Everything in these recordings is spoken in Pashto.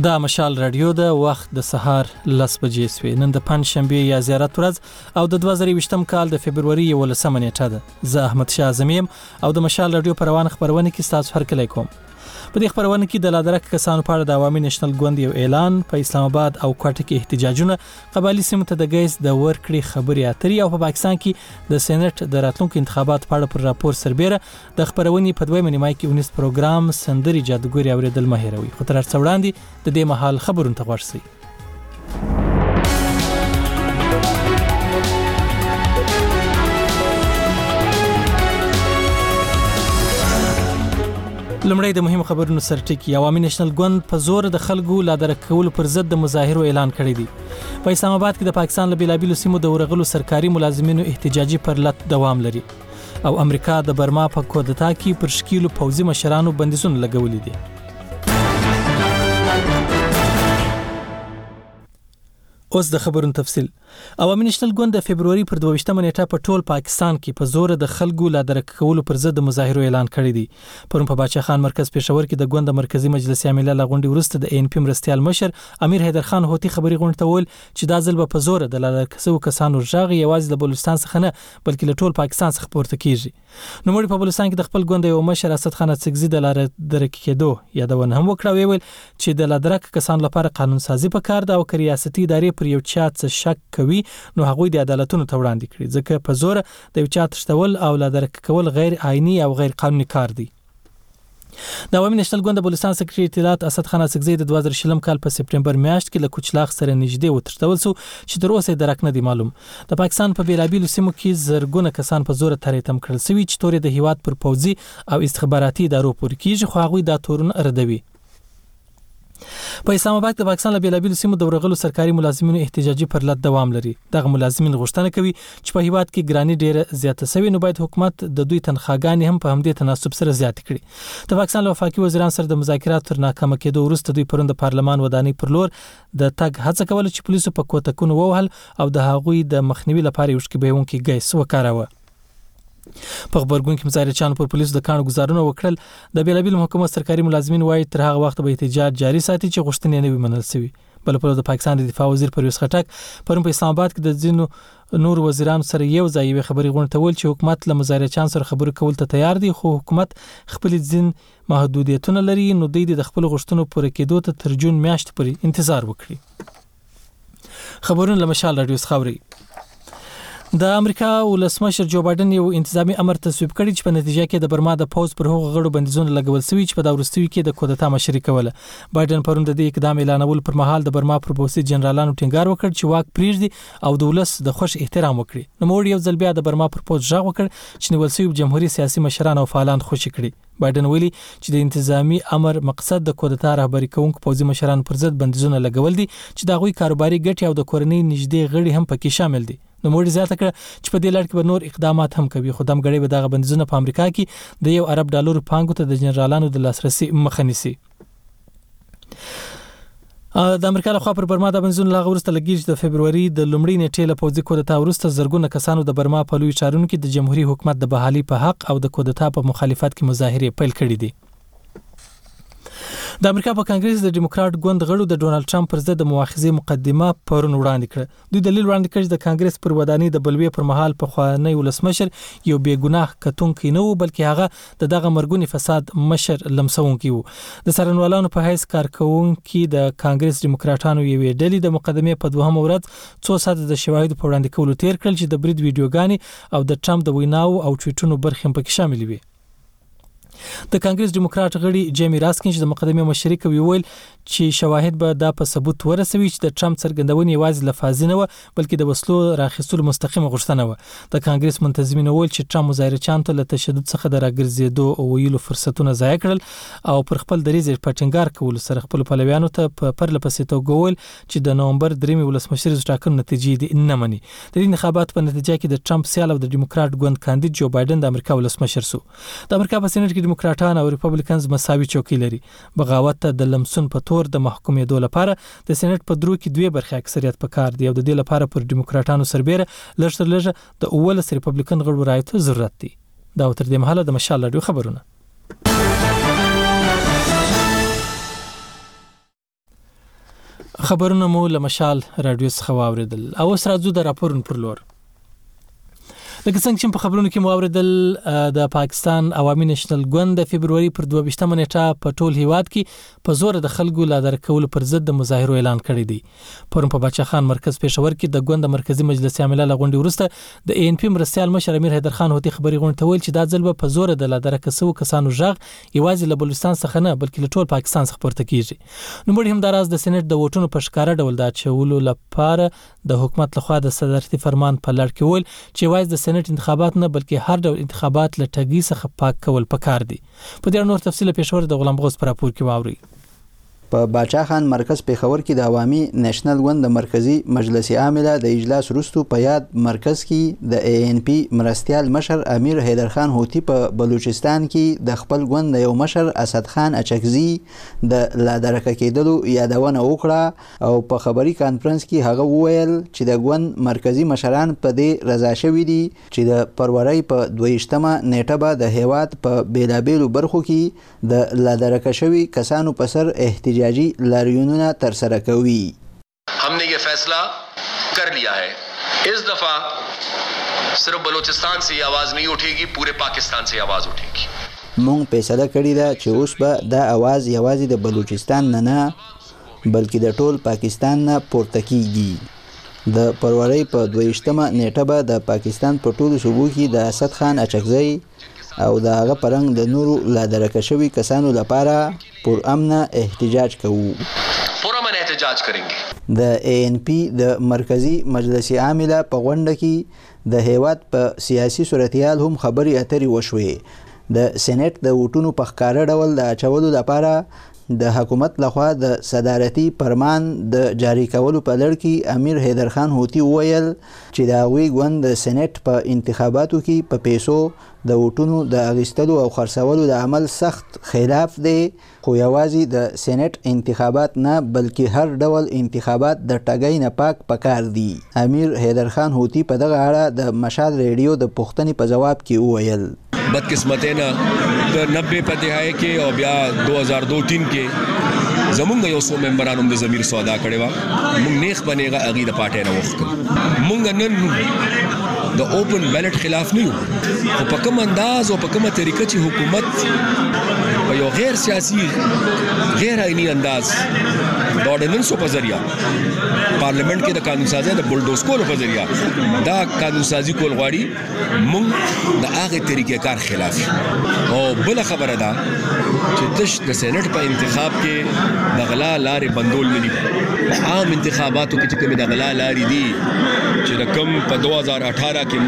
دا مشال رادیو د وخت د سهار 10 بجې سوي. نن د پنځشنبه یا زیارت ورځ او د 2020م کال د فبرवरी 11 نیټه ده. زه احمد شاه اعظمیم او د مشال رادیو پر روان خبرونه کې تاسو هرکلی کوم. په دې خبرونه کې د لادرک کسانو په اړه د عوامي نېشنل ګوند یو اعلان، په اسلام آباد او کوټه کې احتجاجونه، قبایلی سیمو ته د ګیس د ورکړې خبري اترې او په پاکستان کې د سېنات د راتلونکو انتخابات په اړه پر راپور سربېره د خبرونې په دویمه نیمه کې 19 پروګرام سندري جادوګري اوریدل مهیروي. خو تر څو وړاندې د دې مهال خبرونه ته ورسئ. لمړی د مهمو خبرونو سرټکی. عوامي نېشنل ګوند په زور د خلکو لادرک کولو پر ضد د مظاهرو اعلان کړی دی. په اسلام آباد کې د پاکستان له بیلابیلو سیمو د ورغلو سرکاري ملازمینو احتجاجي پرلط دوام لري او امریکا د برما په کودتا کې پر شکیلو پوځي مشرانو بندیزونه لګولي دي. اوس د خبرونو تفصیل. عوامي نېشنل ګوند د فبرवरी پر 22 نیټه په ټول پاکستان کې په زور د خلکو لادرک کولو پر ضد د مظاهرو اعلان کړی دی. پرون په باچا خان مرکز پېښور کې د ګوند مرکزی مجلس عامله لغونډي ورسته د ان پی مرستيال مشر امیر حیدر خان هوتی خبري غونډه ته ویل چې دا ځل په زور د لادرک کسانو ژغ یوازې د بلوچستان څخه نه بلکې له ټول پاکستان څخه پورته کیږي. نو موږ په بلوچستان کې د خپل ګوند یو مشر اسد خان څګزي د لادرک کېدو یادونه هم وکړه، ویل چې د لادرک کسانو لپاره قانون سازي پکار ده او ریاستي ادارې پر یو چا څه شک کوي نو هغوی د عدالتونو ته وړاندې کړي، ځکه په زور د یو چا تشتول او لادرک کول غیر آئینی او غیر قانوني کار دی. د عوامي نېشنل ګوند د بلوچستان سکرټري اطلاعات اسد خان څګزي د 2020 کال په سپټمبر میاشت کې له کوچلاغ سره نږدې وتښتول شو چې تر اوسه درک نه دی معلوم. د پاکستان په بیلابیلو سیمو کې زرګونه کسان په زور تریتم کړل شوي چې تورې د هیواد پر پوځي او استخباراتي ادارو پورې کیږي، خو هغوی دا تورونه ردوي. په اسلام آباد کې د پاکستان له بیلابیلو سیمو د ورغلو سرکاري ملازمینو احتجاجي پرلط دوام لري. دغه ملازمین غوښتنه کوي چې په هیواد کې ګرانی ډیره زیاته شوی، نو باید حکومت د دوی تنخواګانې هم په همدې تناسب سره زیات کړي. د پاکستان له وفاقي وزیران سره د مذاکراتو تر ناکامه کېدو وروسته دوی پرون د پارلمان ودانۍ پر لور د تګ هڅه کوله چې پولیسو په کوتکونو ووهل او د هغوی د مخنیوي لپاره یو شکیبونکي ګیس وکاراوه. په خبرګون کې مظاهرچیانو پر پولیسو د کاڼو گزارونه وکړل. د بیلابیل محکمو سرکاري ملازمین وایي تر هغه وخت به احتجاج جاري ساتي چې غوښتنې نه وي منل شوي. بل په د پاکستان د دفاع وزیر پرویز خټک پرون په اسلام آباد کې د ځینو نور وزیرانو سره یو ځای یوې خبرې غونډه ته ویل چې حکومت له مظاهرچیانو سره خبرې کول ته تیار دی، خو حکومت خپل ځین محدودیتونه لري، نو دوی د خپل غوښتنو پوره کېدو ته تر جون میاشتې پورې انتظار وکړي. خبرونه له مشال رادیو څخه اورئ. د امریکا ولسمشر جو بایدن یو انتظامی امر تصویب کړی چې په نتیجه کې د برما د پوز پر هغو غړو بندیزونه لګول شوي چې په دا وروستیو کې د کودتا مشري کوله. بایدن پرون د دې اقدام اعلانول پر مهال د برما پر پوستي جنرالانو ټینګار وکړ چې واک پریږدي او د ولس د خوش احترام وکړي. نو موږ یو ځل بیا د برما پر پوز ژغ وکړ چې نیول شوي جمهوریت سیاسي مشران او فعالان خوشي کړي. بایدن ویلي چې د انتظامی امر مقصد د کودتا رهبري کوونکو پوځي مشرانو پر ضد بندیزونه لګول دي چې د هغوی کاروباري ګټې او د کورنۍ نږدې غړي هم پکې شامل دي. نو موږ زیاته کړه چې په دې لړ کې به نور اقدامات هم کوي، خو دمګړی به دغه بندیزونه په امریکا کې د یو ارب ډالر پانګو ته د جنرالانو د لاسرسي مخه نیسي. د امریکا لخوا پر برما د بندیزونو لغوه وروسته لګیږي د فبرवरी د لومړۍ نیټې له پوځي کودتا وروسته زرګونه کسانو د برما په لوی ښارونو کې د جمهوریت حکومت د بحالي په حق او د کودتا په مخالفت کې مظاهرې پیل کړې دي. د امریکا په کانګریس د ډیموکرات ګوند غړو د ډونالد ټرمپ پر ضد د مؤاخذې مقدمه پرون وړاندې کړه. دوی دلیل وړاندې کړ چې د کانګریس پر ودانۍ د بلوې پر مهال په خوانی ولسمشر یو بې ګناه کتونکي نه و، بلکې هغه دغه مرګونی فساد مشر لمسونکي وو. د څارنوالانو په حیث کارکونکي د کانګریس ډیموکراتانو یوې ډلې د مقدمې په دوهمه ورځ څو ساعته د شواهدو په وړاندې کولو تیر کړل چې د برید ویډیوګانې او د ټرمپ د ویناو او ټویټونو برخې هم پکې شامل وي. د کانګریس ډیموکرات غړي جیمی راسکین چې د مقدمې مشري کوي ویل چې شواهد به دا په ثبوت ورسوي چې د ټرمپ څرګندونې یوازې لفاظي نه و بلکې د وسلو راخیستلو مستقیمه غوښتنه و. د کانګریس منتظمین ویل چې ټرمپ مظاهرچیانو ته له تشدد څخه د راګرځېدو او ویلو فرصتونه ضایع کړل او پر خپل دریځ په ټینګار کولو سره خپل پلویانو ته په پرله پسې توګه ویل چې د نومبر 3 ولسمشر ټاکنو نتیجې دې نه مني. د دې انتخاباتو په نتیجه کې د ټرمپ سیال او د ډیموکرات ګوند کاندید جو بایدن د امریکا ولسمشر شو. د امریکا په سېنات کې ډیموکراټان او ریپبلیکنز مساوي چوکۍ لري. بغاوت ته د لمسون په تور د محکومېدو لپاره د سېنات په درو کې 2 برخې اکثریت پکار دی او د دې لپاره پر ډیموکراټانو سربېره لږ تر لږه د 19 ریپبلیکن غړو رایې ضرورت دی. دا تر دې مهاله د مشال رادیو خبرونه. خبرونه مو له مشال رادیو څخه واوریدل او اوس راځو د راپورونو پر لور. لکه څنګه چې په خبرونو کې مو اوریدل د پاکستان عوامي نېشنل ګوند د فبرवरी پر 22 نیټه په ټول هیواد کې په زور د خلکو لا درکول پر ضد د مظاهرو اعلان کړی دی. پرون په باچا خان مرکز پېښور کې د ګوند مرکزی مجلس عامله لغونډي ورسته د ANP مرستيال مشر امیر حیدر خان هوتي خبري غونډه ویل چې دا ځل په زور د لا درکسو کسانو ژغ یوازې له بلوچستان څخه نه بلکې له ټول پاکستان څخه پورته کیږي. نو موږ هم د راز د سېنات د ووټونو په ښکارا ډول دا چولو لپاره د حکومت لخوا د صدارتي فرمان په لړ کې ول چې یوازې د سېنات انتخابات نه بلکې هر ډول انتخابات له ټګي څخه پاک کول پکار دي. په دې نور تفصیل پېښور د غلام غوث پر راپور کې واوري. په باچا خان مرکز پېښور کې د عوامي نېشنل ګوند د مرکزی مجلس عامله د اجلاس وروسته په یاد مرکز کې د ANP مرستيال مشر امیر حیدر خان هوتي په بلوچستان کې د خپل ګوند یو مشر اسد خان اچکزي د لا درکه کېدلو یادونه وکړه او په خبري کانفرنس کې هغه وویل چې د ګوند مرکزی مشران په دې رضا شوي دي چې د فبرवरी په 22 نیټه به د هیواد په بیلابېلو برخو کې د لا درکه شوي کسانو په سر احتجاجي لاریونونه تر سره کوي. हमने ये फैसला कर लिया है. इस दफा सिर्फ बलूचिस्तान से ये आवाज नहीं उठेगी, पूरे पाकिस्तान से आवाज उठेगी. مونږ فیصله کړې ده چې اوس به دا आवाज یوازې د بلوچستان نه بلکې د ټول پاکستان نه پورته کیږي. د فبرवरी په 22 نیټه به د پاکستان په ټولو صوبو کې د اسد خان اچکزي او د هغه پرنګ د نورو لا درکه شوي کسانو لپاره پر امن احتجاج کوو. پر امن احتجاج کरेंगे. د ANP د مرکزی مجلس عامله په غونډه کې د هیواد په سیاسي صورتحال هم خبري اترې وشوې. د سېنات د ووټونو په ښکارا ډول د اچولو لپاره د حکومت لخوا د صدارتي فرمان د جاری کولو په لړ کې امیر حیدر خان هوتي وویل چې د هغوی ګوند د سېنات په انتخاباتو کې په پیسو د ووټونو د اخیستلو او خرڅولو د عمل سخت خلاف دی، خو یوازې د سېنات انتخابات نه بلکې هر ډول انتخابات د ټګۍ نه پاک پکار دي. امیر حیدر خان هوتي په دغه اړه د مشال ریډیو د پوښتنې په جواب کې وویل بدقسمتی نه د 90 په دهای کې او بیا 2002-3 کې زمونږ یو څو ممبرانو د ضمیر سودا کړې و. مونږ نیخ بنېغه اغي د پارټۍ نه وښکل. مونږ نن د اوپن بیلټ خلاف نه یو، خو په کوم انداز او په کومه طریقه چې حکومت په یو غیر سیاسي غیر آئینی انداز د اورډیننسو په ذریعہ پارلیمنت کې د قانون سازي د بلډوز کولو په ذریعہ دا قانون سازي کول غواړي، مونږ د هغه طریقې کار خلاف. او بل خبره ده چې تش د سېنات په انتخاب کې د غلا لارې بندول نه دي. عام انتخاباتو کې چې کوم د غلا لارې دي چې د کم په 2018 کې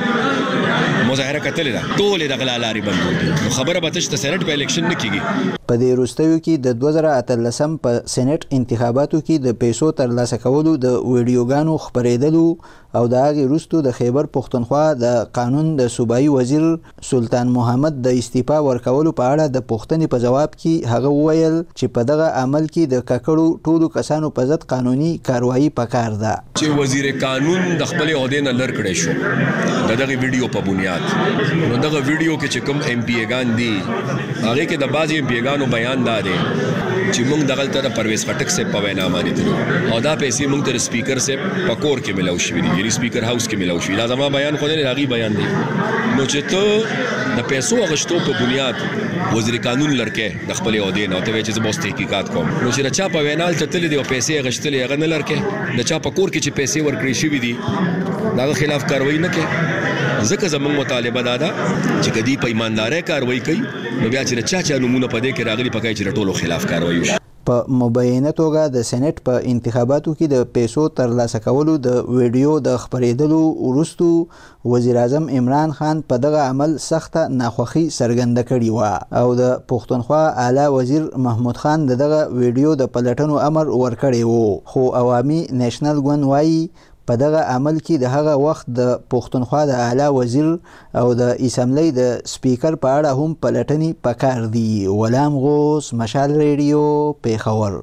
مونږه مظاهره کتلې ده ټول د غلا لارې بندول دي. نو خبره به تش د سېنات په الیکشن نه کیږي. په دې وروستیو کې د 2013 په سېنات انتخاباتو کې د پیسو ترلاسه کولو د ویډیوګانو خپرېدلو او د هغې وروسته د خیبر پښتونخوا د قانون د صوبایي وزیر سلطان محمد د استعفا ورکولو په اړه د پوښتنې په جواب کې هغه وویل چې په دغه عمل کې د ککړو ټولو کسانو په ضد قانوني کاروایي پکار ده. چې وزیر قانون د خپل عہدې نه لر کړی شو د دغه ویډیو په بنیاد. نو دغه ویډیو کې چې کوم MP ګان دي هغه کې د بعضي MP ګانو بیان دا دی چې موږ دغلته د پرویز خټک صاحب په وینا باندې تلو او دا پیسې موږ ته سپیکر صاحب په کور کې ملاو شوې دي، یعنی سپیکر هاوس کې ملاو شوې. دا زما بیان خو نه هغه بیان دی. نو چې ته د پیسو غشتو په بنیاد وزیر قانون لړکې د خپل عہدې نه ته چې زموږ تحقیقات کوم، نو چې چا په وینال ته تل دی او پیسې غشتلې هغه نه لړکې د چا په کور کې چې پیسې ورکړې شوې دي دا خلاف کاروایی نه کوي. ځکه زموږ مطالبه دا ده چې کدی په ایماندارۍ کاروایی کوي نو بیا چې چا نمونه پدې کې راغلي پکای چې ټولو خلاف کاروایی وشي. په مبینه توګه د سېنات په انتخاباتو کې د پیسو ترلاسه کولو د ویډیو د خپرېدلو وروسته وزیر اعظم عمران خان په دغه عمل سخته ناخوښي څرګنده کړې وه او د پښتونخوا اعلی وزیر محمود خان دغه ویډیو د پلټنو امر ورکړی و. خو عوامي نېشنل ګوند وایي په دغه عمل کې د هغه وخت د پښتونخوا د اعلی وزیر او د اسمبلی د سپیکر په اړه هم پلټنې پکار دي. غلام غوث، مشال ریډیو، پېښور.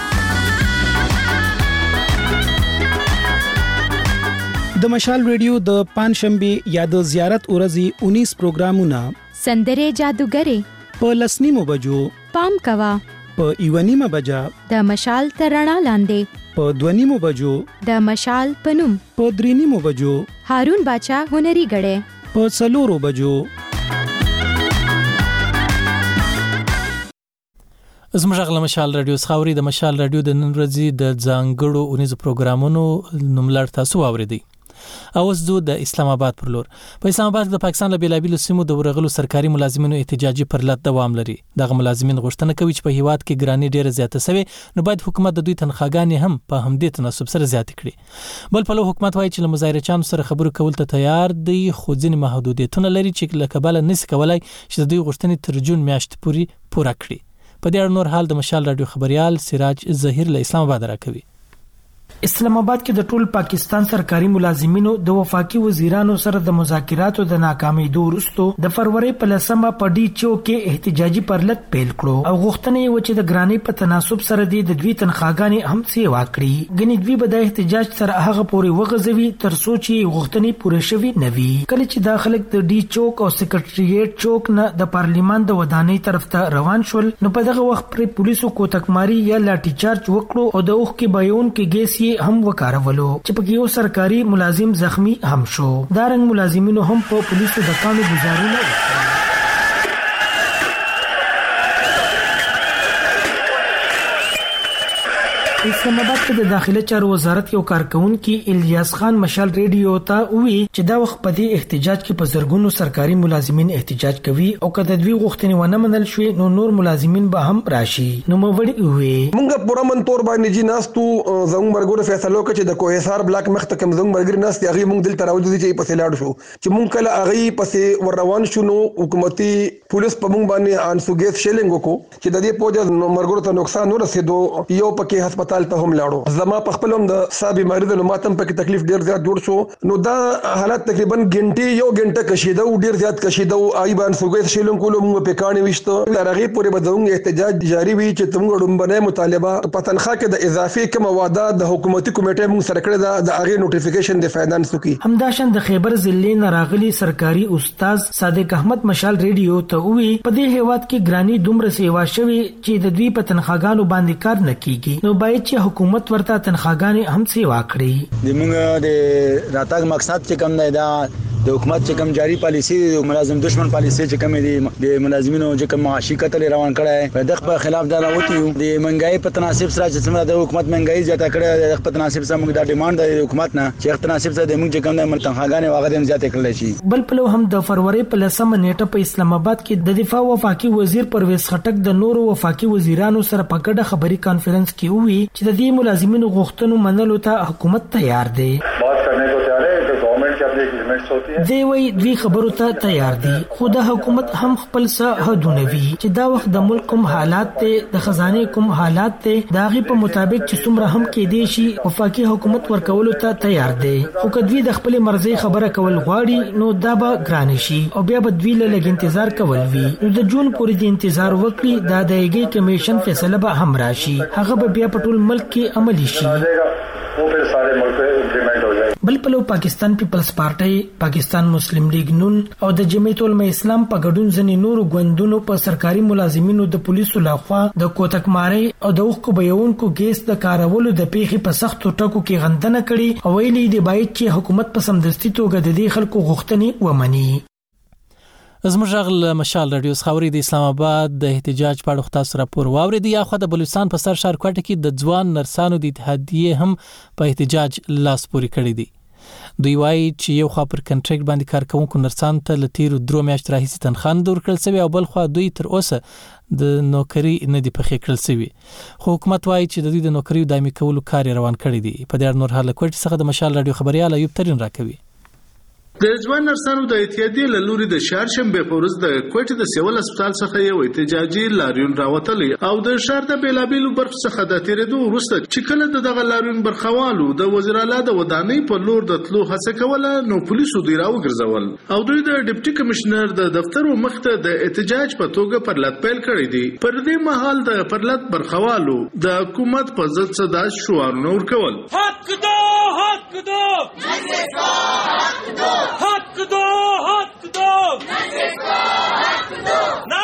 د مشال ریډیو د پنځشنبه یا د زیارت ورځې 19 پروګرامونه سندره جادوګرې په لسنیمو بجو پام کوا په 1:30 بجا د مشال تر رڼا لاندې، په 2:30 بجو د مشال پنوم، په 3:30 بجو هارون باچا هنري غړې، په 4 بجو. زموږ غل مشال رادیو خاوري د مشال رادیو د نن ورځې د ځانګړو اونیزو پروګرامونو نوملړ تاسو واوریدئ. اوس د اسلام آباد پر لور. په اسلام آباد د پاکستان له بیلابیلو سیمو د ورغلو سرکاري ملازمینو احتجاجي پرلط دوام لري. دغه ملازمین غوښتنه کوي چې په هیواد کې ګرانی ډیره زیاته شوه، نو باید حکومت د دوی تنخواګانې هم په همدې تناسب سره زیات کړي. بل په لو حکومت وایي چې مظاهرچیانو سره خبرو کول ته تیار دی، خو ځینې محدودیتونه لري چې له کبله نس کولای چې د دوی غوښتنې تر جون میاشتې پورې پوره کړي. په دې اړه نور حال د مشال رادیو خبريال سراج ظهیر له اسلام آباد راکوي. اسلام آباد کې د ټول پاکستان سرکاري ملازمینو د وفاقي وزیرانو سره د مذاکراتو د ناکامېدو وروسته د فروری په 10مه په ډي چوک کې احتجاجي پرلط پیل کړو او غوښتنه یې و چې د ګرانی په تناسب سره د دوی تنخواګانې هم سیوا کړي. ګنې دوی به د احتجاج سره هغه پورې وغځوي تر څو چې غوښتنې پوره شوي نه وي. کله چې دا خلک د ډي چوک او سکرټریټ چوک نه د پارلیمان د ودانۍ طرف ته روان شول، نو په دغه وخت پر پولیسو کوتکماری یا لاټھی چارج وکړو او د اوخ کې بایون کې ګیس هم وکارولو چې پکې یو سرکاري ملازم زخمی هم شو. دارنګ ملازمینو هم په پولیسو د کانو گزارونه وکړه. اسلام آباد کې د داخله چارو وزارت یو کارکونکي الیاس خان مشال ریډیو ته وی چې دا وخت په دې احتجاج کې په زرګونو سرکاري ملازمین احتجاج کوي او کله دوی غوښتنې ونه منل شوې نو نور ملازمین به هم راشي. نو موړي وي موږ پوره من تور باندې جی ناستو زموږ مرګور فیصله وکړه چې د کوهسار بلاک مخته کوم زموږ مرګر ناست هغه موږ دلته راوځي چې په سلاړ شو چې موږ کله هغه پسې ور روان شو نو حکومتي پولیس په موږ باندې انسوګیس شیلینګ وکړو چې د دې پوجا مرګور ته نقصان ورسېدو. یو پکې هسپتال ته هم لاړو. زما په خپل هم د سا بیماری د ماتم پکې تکلیف ډیر زیات جوړ شو. نو دا حالت تقریبا غنټه کشیده او ډیر زیات کشیده او آی بان سوګیت شیلون کولو موږ په کانې وشته ترغه پورې بدوم احتجاج جاری وي چې تمغه ډومبنه مطالبه په تنخواه کې د اضافي کوم واده د حکومتي کمیټې موږ سره کړی د هغه نوټیفیکیشن د فایدان سکی. همداشان د خیبر ضلع نه راغلي سرکاري استاد صادق احمد مشال ریډیو ته وی په دې هیواد کې ګرانی دومره سیوا شوی چې د دوی په تنخواګانو باندې کار نه کیږي، نو باید چې حکومت ورته تنخواګانې هم سیوا کړي. د موږ د راتګ مقصد چې کوم دی دا د حکومت چې کوم جاری پالیسی د ملازم دشمن پالیسی چې کوم دی د ملازمینو چې کوم معاشي قتل روان کړي په دغه خلاف دا راوتی د منګای په تناسب سره چې څومره د حکومت منګای زیاته کړي د په تناسب سره موږ دا ډیماند د حکومت نه چې تناسب سره د موږ چې کوم د تنخواګانې واغې هم زیاته کړل شي. بل په هم د فروری په 10مه نیټه په اسلام آباد کې د دفاع وفاقي وزیر پرویز خټک د نورو وفاقي وزیرانو سره په ګډه خبري کانفرنس کې وی چې د دې ملازمینو غوښتنو منلو ته حکومت تیار دی. دی وی دوی خبرو ته تیار دي، خو د حکومت هم خپل څه حدونه وي چې دا وخت د ملک کوم حالات ته د خزانه کوم حالات ته داغي په مطابق چې څومره هم کې دي شي وفاقي حکومت ورکولو ته تیار دی. خو کدوی د خپل مرزي خبره کول غواړي نو دا به ګران شي او بیا به دوی له لګ انتظار کول وي. نو د جون پورې د انتظار وکړي دا د ایګي کمیشن فیصله به هم راشي، هغه به بیا په ټول ملک کې عملی شي. بل په پاکستان پیپلز پارټي، پاکستان مسلم لیگ نون او د جمعیت العلماء اسلام په ګډون ځنې نورو ګوندونو په سرکاري ملازمینو د پولیسو لخوا د کوتکماری او د اوخ بیونکو ګیس د کارولو د پیخي په سختو ټکو کې غندنه کړي او ویلي دی باید چې حکومت په سمدستي توګه د دې خلکو غوښتنې ومني. زموږ غل مشال رادیو خاوري د اسلام آباد د احتجاج په اړه خاص راپور واورید. یا خو د بلوچستان په سر شهر کوټه کې د ځوان نرسانو د اتحادیه هم په احتجاج لاس پوري کړی دی. دوی وایي چې یو خوا پر کنټریکټ باندې کار کوونکو نرسانو ته له تیرو 3 میاشتو راهیسې تنخواه نه ورکړل شوې او بل خوا دوی تر اوسه د نوکری نه دي پخې کړل شوي، خو حکومت وایي چې د دوی د نوکریو دایمي کولو کار روان کړی دی. په دې اړه نور حال کوټ څخه د مشال رادیو خبريال ایوب ترين راکوي. د ځوان نرسانو د اتحادیې له لوري د چهارشنبه په ورځ د کوټې د سیول هسپتال څخه یو احتجاجي لاریون راوتلی او د شهر د بیلابیلو برخو څخه د تیرېدو وروسته چې کله دغه لاریون برخوالو د وزیر اعلی د ودانۍ په لور د تلو هڅه کوله نو پولیسو دوی راوګرځول او دوی د ډیپټي کمشنر د دفتر مخته د احتجاج په توګه پرلط پیل کړی دی. پر دې مهال د پرلط برخوالو د حکومت په ضد صدا شعارونه ورکول. حق دو حق دو حق دو حق دو حق دو په احتجاج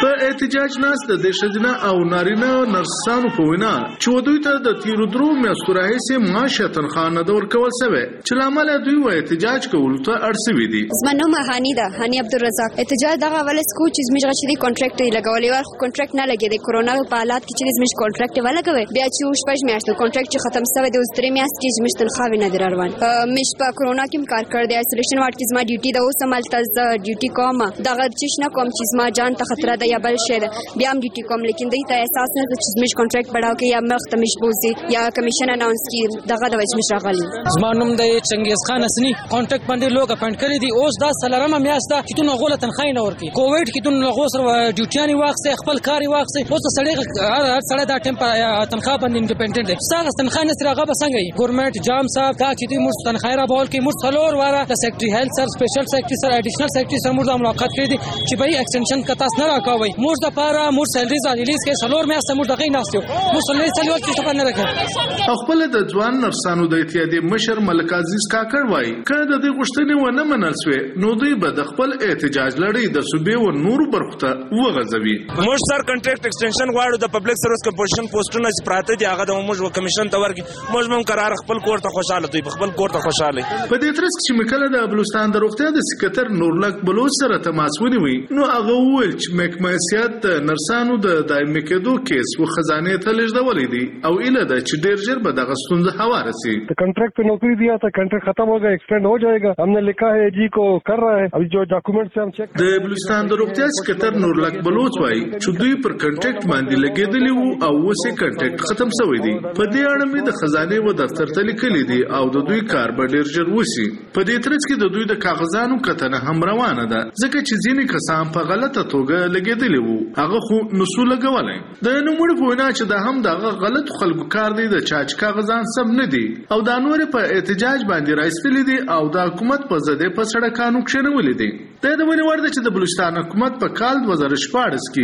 احتجاج ناس د ښځینه او نارینه نرسانو په وینا چې دوی ته د تیرو درو میاشتو راهیسې معاش یا تنخواه نه ورکول شوی چې له امله دوی احتجاج کولو ته اړ شوي دي. زما نوم هاني ده، هاني عبدالرزاق. احتجاج دغه ولس کو چې زموږ چې کانټراکټ یې لګولې ور خو کانټراکټ نه لګېدی. کرونا په حالات کې چې زموږ کانټراکټ ولګوي بیا چې شپږ میاشتې کانټراکټ چې ختم شوی دی اوس درې میاشتې کې زموږ تنخواه نه در روان. مش په کرونا کې کار کړ دی آیسولیشن وارډ کې زما ډیوټي ده اوس مالته ډیوټي کوم دغه چې نه کوم چې زما جان ته خطر ده یا بل شی ده بیا هم ډیوټي کوم لیکن دوی ته احساس نه چې زموږ کانټراکټ بڑاو کې یا مخ ته مش بوزي یا کمیشن اناونس کی دغه د وجه مش راغلی. زما نوم دی چنګیز خان اسنی کانټراکټ باندې لوګ اپاینټ کړی دی اوس دا سلرمه میاشت ده چې تونه غوله تنخواه نه ورکي کووډ کې تونه غوسر ډیوټیانی واخسه خپل کاری واخسه اوس سړی هر سړی دا ټیم تنخواه باندې انډیپندنت دی څنګه تنخواه نه سره غو څنګه ګورنمنت جام صاحب دا چې دوی موږ تنخواه را بول کې موږ څلور واره د سیکریټری هیلث سر سپیشل سیکریټری سر اډیشنل سیکریټری سره موږ ملاقات کړی دي چې به ایکستنشن کتا نه راکوي موږ د پاره موږ سیلریز ریلیز کې څلور میاشتې موږ دغه نه استو موږ څلور چې څه نه راکړو. خپل د ځوان نرسانو د اتحادیې مشر ملک عزیز کاکړ وایي کله د دې غوښتنې ونه منل شوې نو دوی به د خپل احتجاج لړۍ د صوبې او نورو برخو ته وغځوي. موږ سر کانټراکټ ایکستنشن غواړو د پبلک سروس کمپوزیشن پوسټونه چې پراته دي هغه د موږ کمیشن ته ورکړي موږ هم قرار خپل کور ته خوشاله دوی خپل کور ته خوشاله. په دې ترڅ کې مکله د بلوچستان د روغتیا د سکرټر نورلک بلوچ سره تماس ونیوي نو هغه وویل چې محکمه سیادت د نرسانو د دایمي کېدو کیس و خزانه ته لېږدولې دي او اله ده چې ډېر ژر به دغه ستونزه هواره شي. कॉन्ट्रैक्ट पे नौकरी दिया था कॉन्ट्रैक्ट खत्म हो गया एक्सटेंड हो जाएगा हमने लिखा है जी को कर रहा है अभी जो डॉक्यूमेंट से हम चेक د بلوچستان د روغتیا سکرټر نورلک بلوچ وایي چې دوی پر کانټراکټ باندې لګېدلي وو او اوس یې کانټراکټ ختم شوی دی. په دې اړه مې د خزانه و دفتر ته لیکلي دي او د دوی کار به ډېر ژر وشي. په دې ترڅ کې د دوی د کاغذانو کتنه هم روانه ده ځکه چې ځینې کسان په غلطه توګه لګېدلي وو هغه خو نسو لګولای. د نوموړي په وینا چې دا هم دغه غلط خلکو کار دی د چاچ کاغذان سم نه دي او دا نور په احتجاج باندې راځلي دي او د حکومت په زده په سړکانو کښینولې دي. د دې ونی ورده چې د بلوچستان حکومت په کال 2014 کې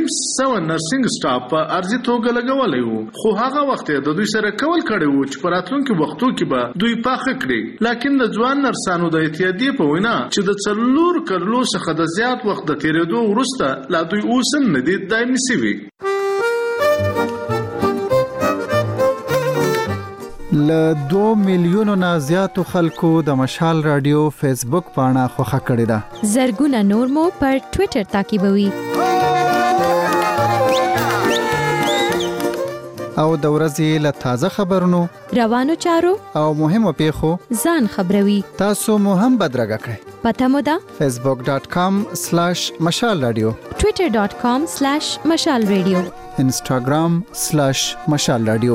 3.5 نرسنګ سټاف په ارزي توګه لګولای وو خو هغه وخت د دوی سره کول کړي وو چې په راتلونکو وختو کې به دوی پاخه کړي لکه د ځوان نرسانو د اتحادیې په وینا چې د څلور کړلو څخه د زیات وخت د تیرېدو وروسته لا دوی اوسم نه دي دایمي سوي. ل 2 میلیونو نه زیاتو خلکو د مشال رادیو فیسبوک پاڼه خوښه کړې ده. زرګونه نور مو پر ټوئیټر تعقیبوي. او د ورځې له تازه خبرونو روانو چارو او مهمو پیښو ځان خبروي. تاسو مو هم بدرګه کړئ. پته مو ده facebook.com/mashalradio twitter.com/mashalradio instagram/mashalradio.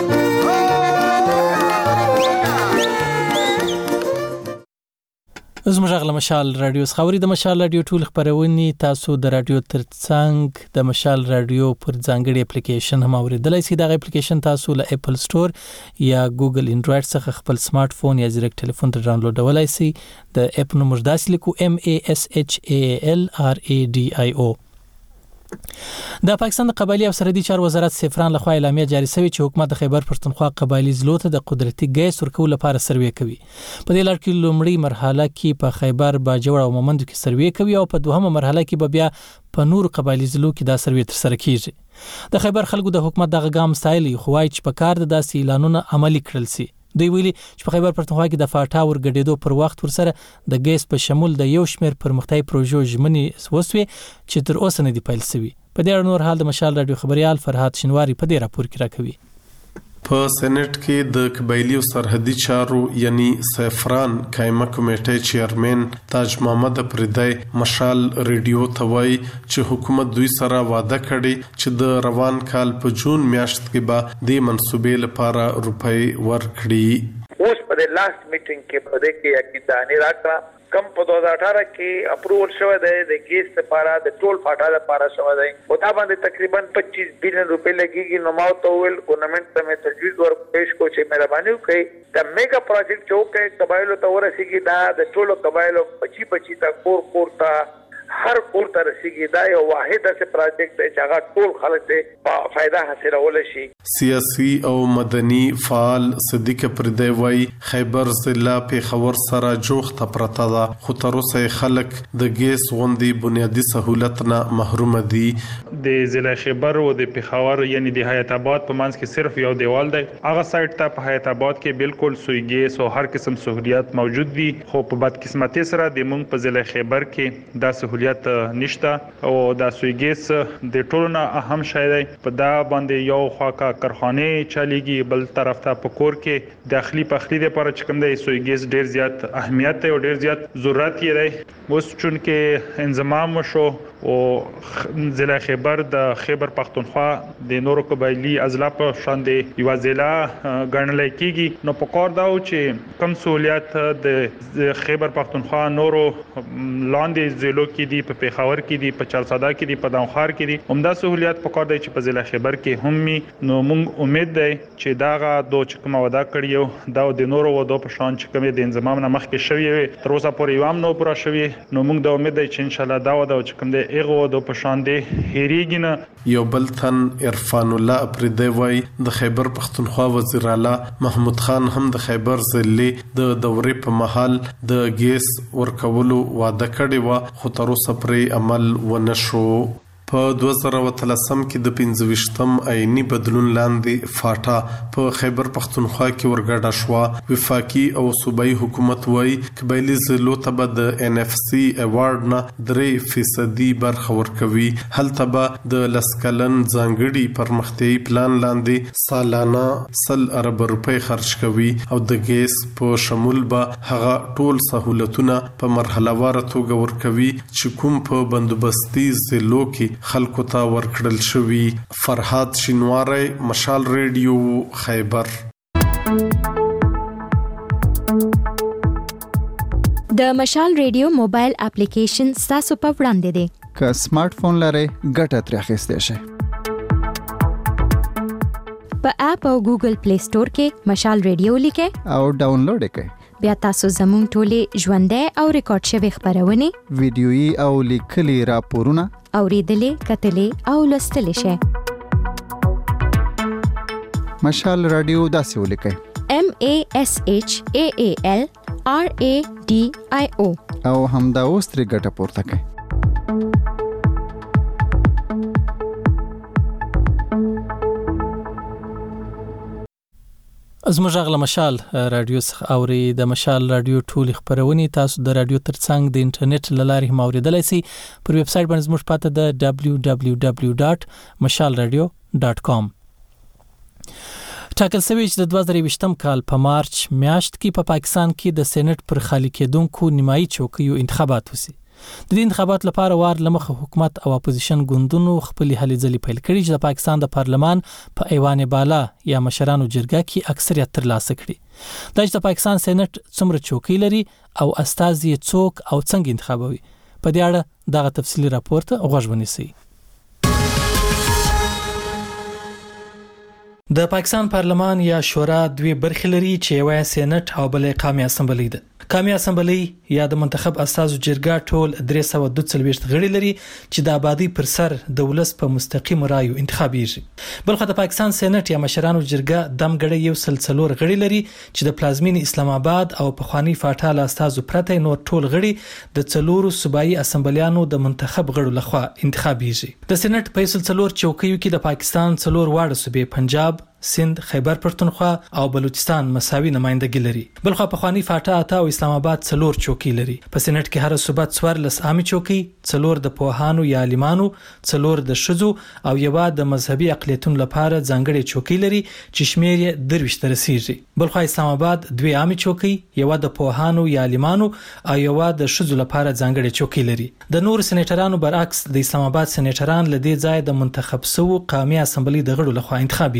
زموږ غل مشال رادیو خبري د مشال رادیو ټول خبرونه تاسو د رادیو ترڅنګ د مشال رادیو پر ځانګړي اپلیکیشن هم اوریدلای شئ. دا اپلیکیشن تاسو له اپل سٹور یا ګوګل انډراید څخه خپل سمارټ فون یا زیرک ټلیفون ته ډاونلوډولای شئ. د اپ نوم داسې لیکو MASHALRADIO. د پاکستان د قبایلی او سرحدي چارو وزارت سفران لخوا اعلامیه جاری شوې چې حکومت د خیبر پښتونخوا قبایلی ضلعو ته د قدرتي ګیس ورکولو لپاره سروې کوي. په دې لړ کې لومړی مرحله کې په خیبر باجوړ او مومند کې سروې کوي او په دوهمه مرحله کې بیا په نور قبایلی ضلعو کې دا سروې ترسره کیږي. د خیبر خلکو د حکومت دغه ګام ستایلی خو وايي چې په کار د داسې اعلانونو عملي کړل شي. دوی ویلي چې په خیبر پښتونخوا کې د فاټا ورګډېدو پر وخت ورسره د ګیس په شمول د یو شمېر پرمختیايي پروژو ژمنې وسوي چې تر اوسه نه دي پیل شوي. په دې اړه نور حال د مشال رادیو خبريال فرحات شنواری په دې راپور کې راکوي. په سېنات کې د قبایلی او سرحدي چارو یعنی سفران قائمه کمیټې چیرمن تاج محمد پردای مشال رادیو ته وایي چې حکومت دوی سره وعده کړې چې د روان کال په جون میاشت کې به د منصوبې لپاره روپۍ ورکړي. اوس په لاست میټینګ کې په دې کې یقیني راکړه کم په 2018 کې اپروول شوه د ګیس لپاره د ټول فاټا لپاره شوه دی او دا باندې تقریبا 25 بلین روپے لګيږي. نو ما ته ویل ګورنمنت ته مې تجویز ورپېښ کو چې مهرباني وکړي د میگا پروجیکټ چې وکړي قبایلو ته ورسیږي دا د ټولو قبایلو 25 تا کور تا هر کور ته رسیږي. دا یو واحد څه پروجیکټ دی چې هغه ټول خلک ته فائدہ حاصلول شي. سیاسي او مدني فعال صدیق پردی وای خیبر ضلع پیښور سره جوخته پرته ده، خو تر اوسه خلک د ګیس غوندي بنیادی سہولت نه محروم دي. د ضلع خیبر او د پیښور یعنی د حیات آباد په منځ کې صرف یو دیوال دی. هغه سایت ته په حیات آباد کې بالکل سوی ګیس او هر قسم سہولیات موجود دي، خو په بدقسمتۍ سره د مونږ په ضلع خیبر کې دا سہولیت نشته او دا سوی ګیس د ټولو نه اهم شی دی. په دا باندې یو خواکا کارخانه چلیږي، بل طرف ته په کور کې داخلي پخلی لپاره چې کوم دی سوی ګیس ډیر زیات اهمیت او ډیر زیات ضرورت یې دی. اوس چون کې انضمام شو او ضلع خیبر د خیبر پختونخوا د نورو قبایلی اضلاع په شان دی یو ضلع ګڼل کېږي، نو په کار دا چې کم سہولیات د خیبر پختونخوا نورو لاندې ضلعو کې دي، په پیښور کې دي، په چارساده کې دي، په داوخار کې دي، همدا سہولیات په کار دی چې په ضلع خیبر کې هم می. نو موږ امید دی چې داغه دوه چې کوم وعده کړیو دا د نورو وعدو په شان چې کوم د انضمام نه مخکې شوی وي تر اوسه پورې یو هم نو پوره شوی. نو موږ د امید دی چې ان شاء الله دا وعده چې کوم ایغه وعده په شان دی هریږي نه. یو بل تن عرفان الله پردی وای د خیبر پختونخوا وزیر اعلی محمود خان هم د خیبر ضلع د دورې په محل د ګیس ورکولو وعده کړې و، خو تر اوسه پرې عمل ونه شو. په 2013 کې د 25م آئینی بدلون لاندې فاټا په خیبر پختونخوا کې ورګډه شو. وفاقي او صوبایي حکومت وای قبایلی ضلعو ته به د NFC ایوارډ نه 3% برخه ورکوي. هلته به د لسکلن ځانګړي پرمختیايي پلان لاندې سالانه 100 ارب روپۍ خرج کوي او د ګیس په شمول به هغه ټول سہولتونه په مرحله وار توګه ورکوي چې کوم په بندوبستي ضلعو کې خلکو ته ورکړل شوی. فرحات شینواری، مشال ریډیو، خیبر. د مشال ریډیو موبایل اپلیکیشن تاسو په وړاندې دی. که سمارټ فون لرئ ګټه ترې اخیستی شئ. په اپ او ګوګل پلی سٹور کې مشال ریډیو لیکئ او ډاونلوډ یې کړئ. بیا تاسو زموږ ټولې ژوندۍ او ریکارډ شوي خبرونه ویډیويي او لیکلي راپورونه اوریدلې، کتلې او لوستلې شئ. مشال رادیو داسې ولیکئ: MASHAAL RADIO او همدا اوس ترې ګټه پورته کړئ. زموږ غږ له مشال رادیو څخه اوري. د مشال رادیو ټولې خبرونه تاسو د رادیو ترڅنګ د انټرنیټ له لارې هم اوریدلای شئ. پر ویب سټ باندې زموږ پته ده www.mashalradio.com. ټاکل شوی چې د 2020م کال په مارچ میاشت کې په پاکستان کې د سېنات پر خالي کېدونکو نیمایي چوکیو انتخابات وشي. د دې انتخابات لپاره وار لمخه حکومت او اپوزیشن ګوندونو خپل هلې ځلې پیل کړي چې د پاکستان د پارلمان په ایوان بالا یا مشرانو جرګه کې اکثریت ترلاسه کړي. دا چې د پاکستان سېنات څومره چوکۍ لري او استازي څوک او څنګه انتخابوي، په دې اړه دغه تفصیلی راپور ته غوږ ونیسئ. د پاکستان پارلمان یا شورا دوی برخې لري چې یو سېنات او بل قومي اسمبلی ده. قومي اسمبلی یا د منتخب استازو جرګه ټول 342 غړي لري چې د آبادی پر سر د ولس په مستقیم رایو انتخابیږي. بلخو د پاکستان سېنات یا مشرانو جرګه دم غړي یو سلسلور غړي لري چې د پلازمین اسلام آباد او پخوانی فاټال استازو پرته نور ټول غړي د څلورو صوبایي اسمبلیانو د منتخب غړو لخوا انتخابیږي. د سېنات په سلسلور چوکیو کې د پاکستان څلور واړه صوبې پنجاب، سند، خیبر پختونخوا او بلوچستان مساوي نمائندګي لري. بلخو پخوانی فاټا اته او اسلام آباد څلور چوکۍ لري. په سېنات کې هر صوبه 14 عامي چوکۍ، څلور د پوهانو یا عالمانو، څلور د شذو او یو د مذهبي اقلیتونو لپاره ځانګړي چوکۍ لري چې شمیر یې 23 رسیږي. بلخو اسلام آباد 2 عامي چوکۍ، یو د پوهانو یا عالمانو او یو د شذو لپاره ځانګړي چوکۍ لري. د نور سېناترانو برعکس د اسلام آباد سېناتران لدې ځای د منتخب سو قومي اسمبلی د غړو لخوا انتخابیږي. په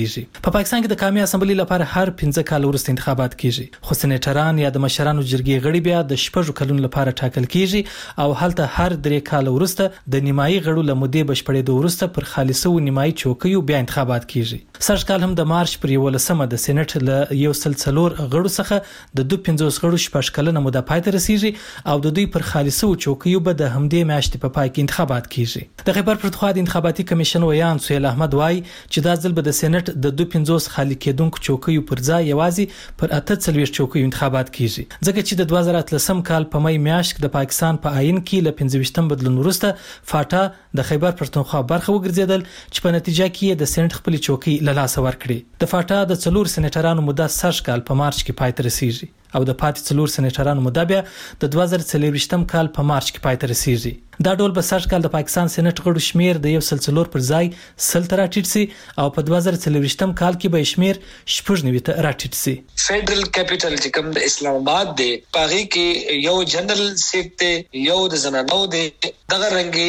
په پاکستان کې د قومي اسمبلی لپاره هر 15 کال وروسته انتخابات کیږي، خو سېنیټران یا د مشرانو جرګې غړي بیا د 6 کلونو لپاره ټاکل کیږي او هلته هر 3 کال وروسته د نیمایي غړو له مودې بشپړېدو وروسته پر خالصو نیمایي چوکیو بیا انتخابات کیږي. سږ کال هم د مارچ پر 11مه د سېنیټ له 104 غړو څخه د 250 غړو 6 کلنه موده پای ته رسیږي او د دوی پر خالصو چوکیو به د همدې میاشتې په پای کې انتخابات کیږي. د خیبر پښتونخوا د انتخاباتي کمیشن ویان سهیل احمد وایي چې دا ځل به د سېنیټ د 250 خالي کېدونکو چوکیو پر ځای یوازې پر 48 چوکیو انتخابات کیږي، ځکه چې د 2013 کال په مې میاشت کې د پاکستان په آئین کې له 15 بدلون وروسته فاټا د خیبر پښتونخوا برخه وګرځیدل چې په نتیجه کې د سېنیټ خپل چوکۍ له لاسه ورکړي. د فاټا د 4 سېنیټرانو موده سږ کال په مارچ کې پای ته رسیږي او د پاتې 4 سېنیټرانو موده بیا د 2024 کال په مارچ کې پای ته رسیږي. دا ډول به سږ کال د پاکستان سېنیټ غړو شمیر د 104 پر ځای 100 ته راټیټ سي او په 2024 کال کې به شمیر 90 ته راټیټ سي. فیډرل کیپټل چې کوم د اسلام آباد دی پاغي کې یو جنرال سیټ دی، یو د زنانو دی، دغه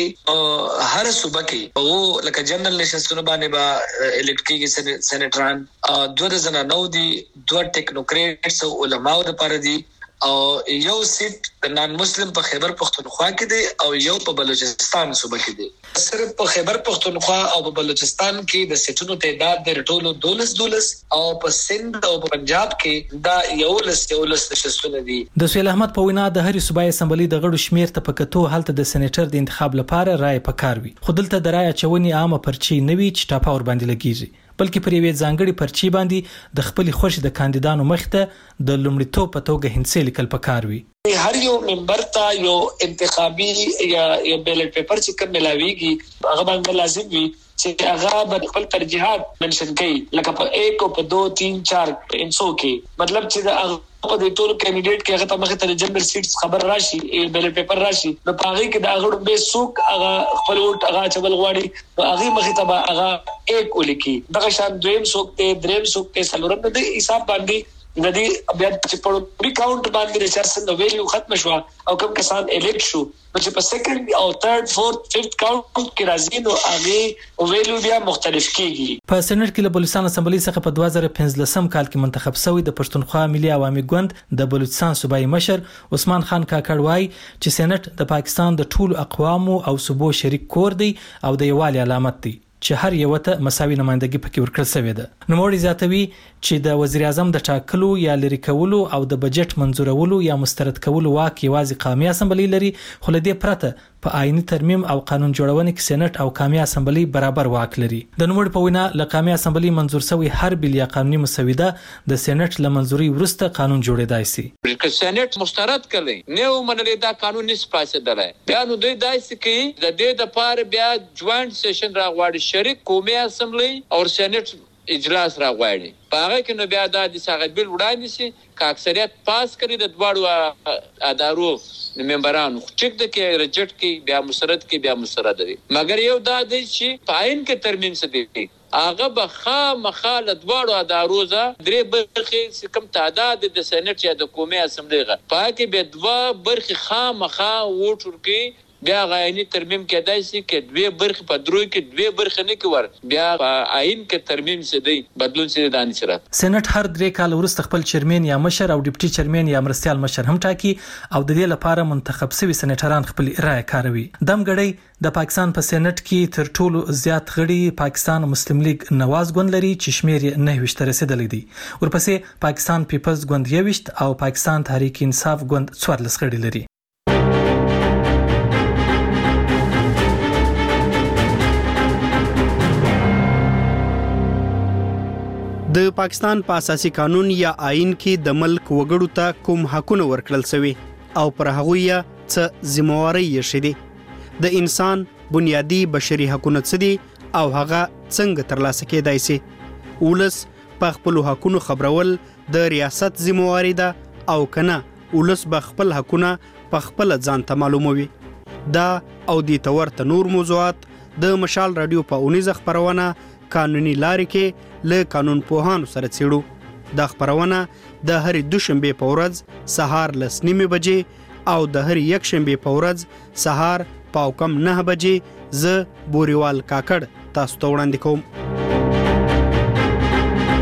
رنګي هر صوبه کې او لکه جنرال نشستونه باندې با الکټریکي سېنیټران دوه د زنانو دي، دوه ټیکنوکریټس او علماو لپاره دي او یو سیټ د نان مسلم په خیبر پختونخوا کې دی او یو په بلوچستان صوبه کې دی. صرف په خیبر پختونخوا او په بلوچستان کې د سیټونو تعداد د ټولو 12 او په سند او په پنجاب کې دا یو لس نشستونه دي. د سهیل احمد په وینا د هرې صوبایي اسمبلی د غړو شمیر ته پکتو هلته د سېنیټر د انتخاب لپاره رائے پکار وي، خو دلته د رائے چونی عامه پرچی نه وي چې ټاپا ور باندې لګیږي، بلکې پر یوې ځانګړي پرچی باندې د خپل خوښ د کاندیدانو مخته د لومړیتوب په توګه هندسې لیکل پکار وي. هر یو ممبر ته یو انتخابي یا یو بیلټ پیپر چې کوم ملاويږي هغه باندې لازم وي چې هغه به خپل ترجیحات منشن کوي، لکه په 1 او په 2 3 4 انسو کې، مطلب چې په دې ټول کینډیډیټ کې هغه ته مخه ته جنرال سیټس خبر راشي، بیلټ پیپر راشي، نو پاغي کې دا غړو به سوق هغه خپل ووټ هغه چبل غواړي نو هغه مخه ته هغه 1 ولیکي، دغه شان دویم سوق ته دریم سوق ته سلورم د حساب باندې د دې بیا چې په ریکاونټ باندې د چارسن د ویلیو ختم شو او کوم کسان الیکټ شو نو چې په سیکنډ او ثرد فورث ففت کاونټ کې راځي نو هغه ویلیو بیا مختلف کیږي. په سېنیټ کې له بلوچستان اسمبلی څخه په 2015 کال کې منتخب شوی د پښتونخوا ملي عوامي ګوند د بلوچستان صوبایي مشر عثمان خان کاکړ وایي چې سېنیټ د پاکستان د ټولو اقوامو او صوبو شریک کور دی او د یووالي علامت دی چې هر یو ته مساوي نمائندګي پکې ورکړل شوې ده. نوموړي زیاتوي چې د وزیر اعظم د ټاکلو یا لری کولو او د بجټ منزورولو یا مسترد کولو واک یوازې قومي اسمبلی لري، خو له دې پرته په آئینی ترمیم او قانون جوړونې کې سېنیټ او قومي اسمبلی برابر واک لري. د نوموړي په وینا له قومي اسمبلی منزور شوی هر بل یا قانوني مسوده د سېنیټ له منزوري وروسته قانون جوړېدای شي. که سېنیټ مسترد کړي نه ومنل دا قانون نس پاسېدلای بیا نو دوی داسې کوي د دې د پاره بیا جوائنټ سیشن راغواړي شریک قومي اسمبلی او سېنیټ اجلاس راغواړي، په هغه کې نو بیا د ساغت بل وړاندې شي که اکثریت پاس کړي د دواړو ادارو ممبرانو چک د کې رجټ کې بیا مسرد کې بیا مسرد دي، مګر یو دا دی چې پاین کې ترمیم څه دی هغه به خامخاله دواړو ادارو ځا درې برخې کم تعداد د سېنیټ یا د قومي اسمبلی غا پاکي به دوا برخې خامخا ووټ ورکي بیا غاینی ترمیم کېدای شي کې دوی برخې په دروي کې دوی برخې نه کور بیا آئین کې ترمیم څه دی بدلون څه دانی سره. سېنیټ هر 3 کال وروسته خپل چیرمن یا مشر او ډیپټي چیرمن یا مرستيال مشر هم ټاکي او د دې لپاره منتخب شوی سېنیټران خپل رائے کاروي. دمګړی د پاکستان په سېنیټ کې تر ټولو زیات غړي پاکستان مسلم لیگ نواز ګوند لري چې شمیر 9 ته رسیدلی دی، ورپسې پاکستان پیپلز ګوند 21 او پاکستان تحریک انصاف ګوند 14 غړي لري. د پاکستان په اساسي قانون یا آئین کې د ملک وګړو ته کوم حقونه ورکړل شوی او پر هغه یې څه ذمہواری یې شې د انسان بنیادی بشري حقونه څه دي او هغه څنګه ترلاسه کېدای شي. ولس په خپل حقونو خبرول د ریاست ذمہواری ده او کنه ولس به خپل حقونه په خپل ځان ته معلوموي. دا او د تورته نور موضوعات د مشال رادیو په اونیزه خبرونه قانوني لارې کې له قانون پوهانو سره څېړو. دا خبرونه د هرې دوشنبې په ورځ سهار 9:30 بجې او د هرې یکشنبې په ورځ سهار 9:15 بجې زه بوریوال کاکړ تاسو ته وړاندې کوم.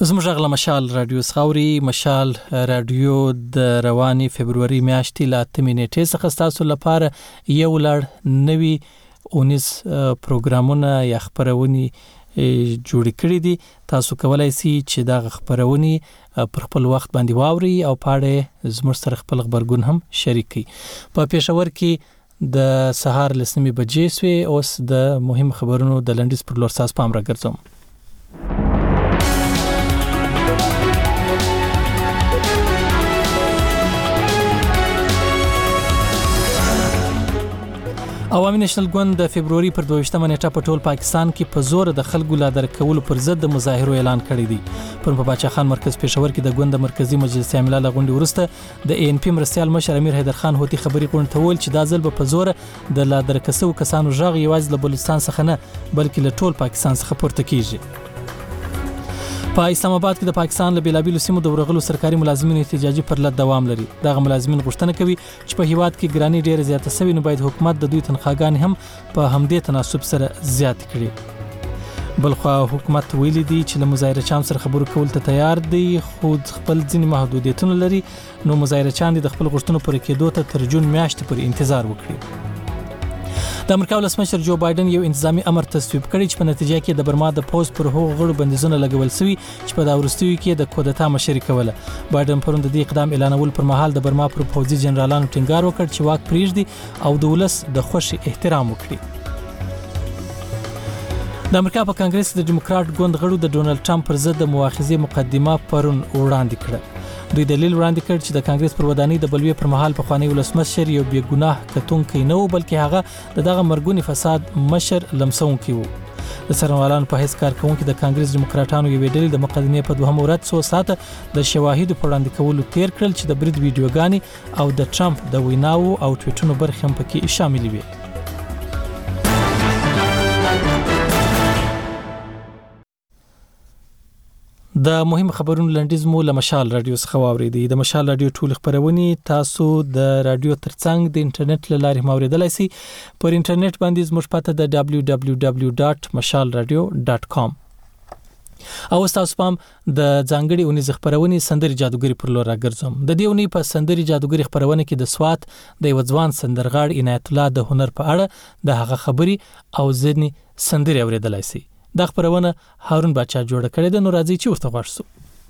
زموږ غلا مشال رادیو سخاوري مشال رادیو د رواني فبرवरी میاشتې لا 8 نیټې څخه تاسو لپاره یو لړ نوي 19 پروګرامونه یا خبرونه جوړ کړي دي. تاسو کولای شئ چې دا خبرونه پر خپل وخت باندې واوري او پاړه زموږ سره خپل خبرګون هم شریک کړئ. په پېښور کې د سهار لسمې بجې سوي اوس د مهم خبرونو د لنډیز پر لور ساس پام را ګرځوم. عوامي نېشنل ګوند د فبرवरी پر 22 نیټه په ټول پاکستان کې په زور د خلکو لا درکولو پر ضد د مظاهرو اعلان کړی دی. پر باچا خان مرکز پېښور کې د ګوند مرکزی مجلس عامله لغونډي ورسته د ANP مرستيال مشر امیر حیدر خان هوتی خبري غونډه ته ویل چې دا ځل په زور د لا درکسو کسانو ژغ یوازې له بلوچستان څخه نه بلکې له ټول پاکستان څخه پورته کیږي. په اسلام آباد کې د پاکستان له بیلابیلو سیمو د ورغلو سرکاري ملازمینو احتجاجي پرلط دوام لري. دغه ملازمین غوښتنه کوي چې په هیواد کې ګرانی ډیره زیاته شوی نو باید حکومت د دوی تنخواګانې هم په همدې تناسب سره زیات کړي. بلخو حکومت ویلي دی چې له مظاهره چان سره خبرو کول ته تیار دی خو خپل ځینې محدودیتونه لري نو مظاهره چان د خپل غوښتنو پر کېدو ته تر جون میاشتې پورې انتظار وکړي. د امریکا ولسمشر جو بایدن یو انتظامی امر تصویب کړی چې په نتیجه کې د برما د پوز پر هغو غړو بندیزونه لګول شوی چې په دا ورستیو کې د کودتا مشري کوله. بایدن پرون د دې اقدام اعلانول پر مهال د برما پر پوځي جنرالانو ټینګار وکړ چې واک پریږدي او د ولس د خوشي احترام وکړي. د امریکا په کانګرس د ډیموکرات ګوند غړو د ډونالد ټرمپ پر ضد د مؤاخذې مقدمه پرون وړاندې کړه. دوی دلیل وړاندې کړ چې د کانګرس پر ودانۍ د بلوي پر مهال په خوانی ولسمشر یو بې ګناه کتونکي نه و بلکې هغه دغه مرګونی فساد مشر لمسونکي وو. د سرنوالانو په هیڅ کارکونکو د کانګرس ډیموکراټانو یو ډلې د مقدمې په دوهم ورځ 100 ساعته د شواهد په وړاندې کولو تیر کړل چې د برید ویډیوګانې او د ټرمپ د ویناو او ټویټونو برخې هم پکې شامل وي. د مهم خبرونو لنډیز مو له مشال رادیو څخه واوریدي. د مشال رادیو ټول خبرونه تاسو د رادیو ترڅنګ د انټرنیټ له لارې موریدلای شئ. پر انټرنیټ باندې زموږ پته د www.mashalradio.com او تاسو پام د ځانګړي اونیز خبرونه سندري جادوګری پر لور راګرځم. د دې اونۍ په سندري جادوګری خبرونه کې د سوات د یو ځوان سندرغاړ عنایت الله د هنر په اړه د هغه خبري او ځینې سندري اوریدلای شئ. دا خبرونه هارون بچا جوړ کړی د نو راځي چې ورته ورسو.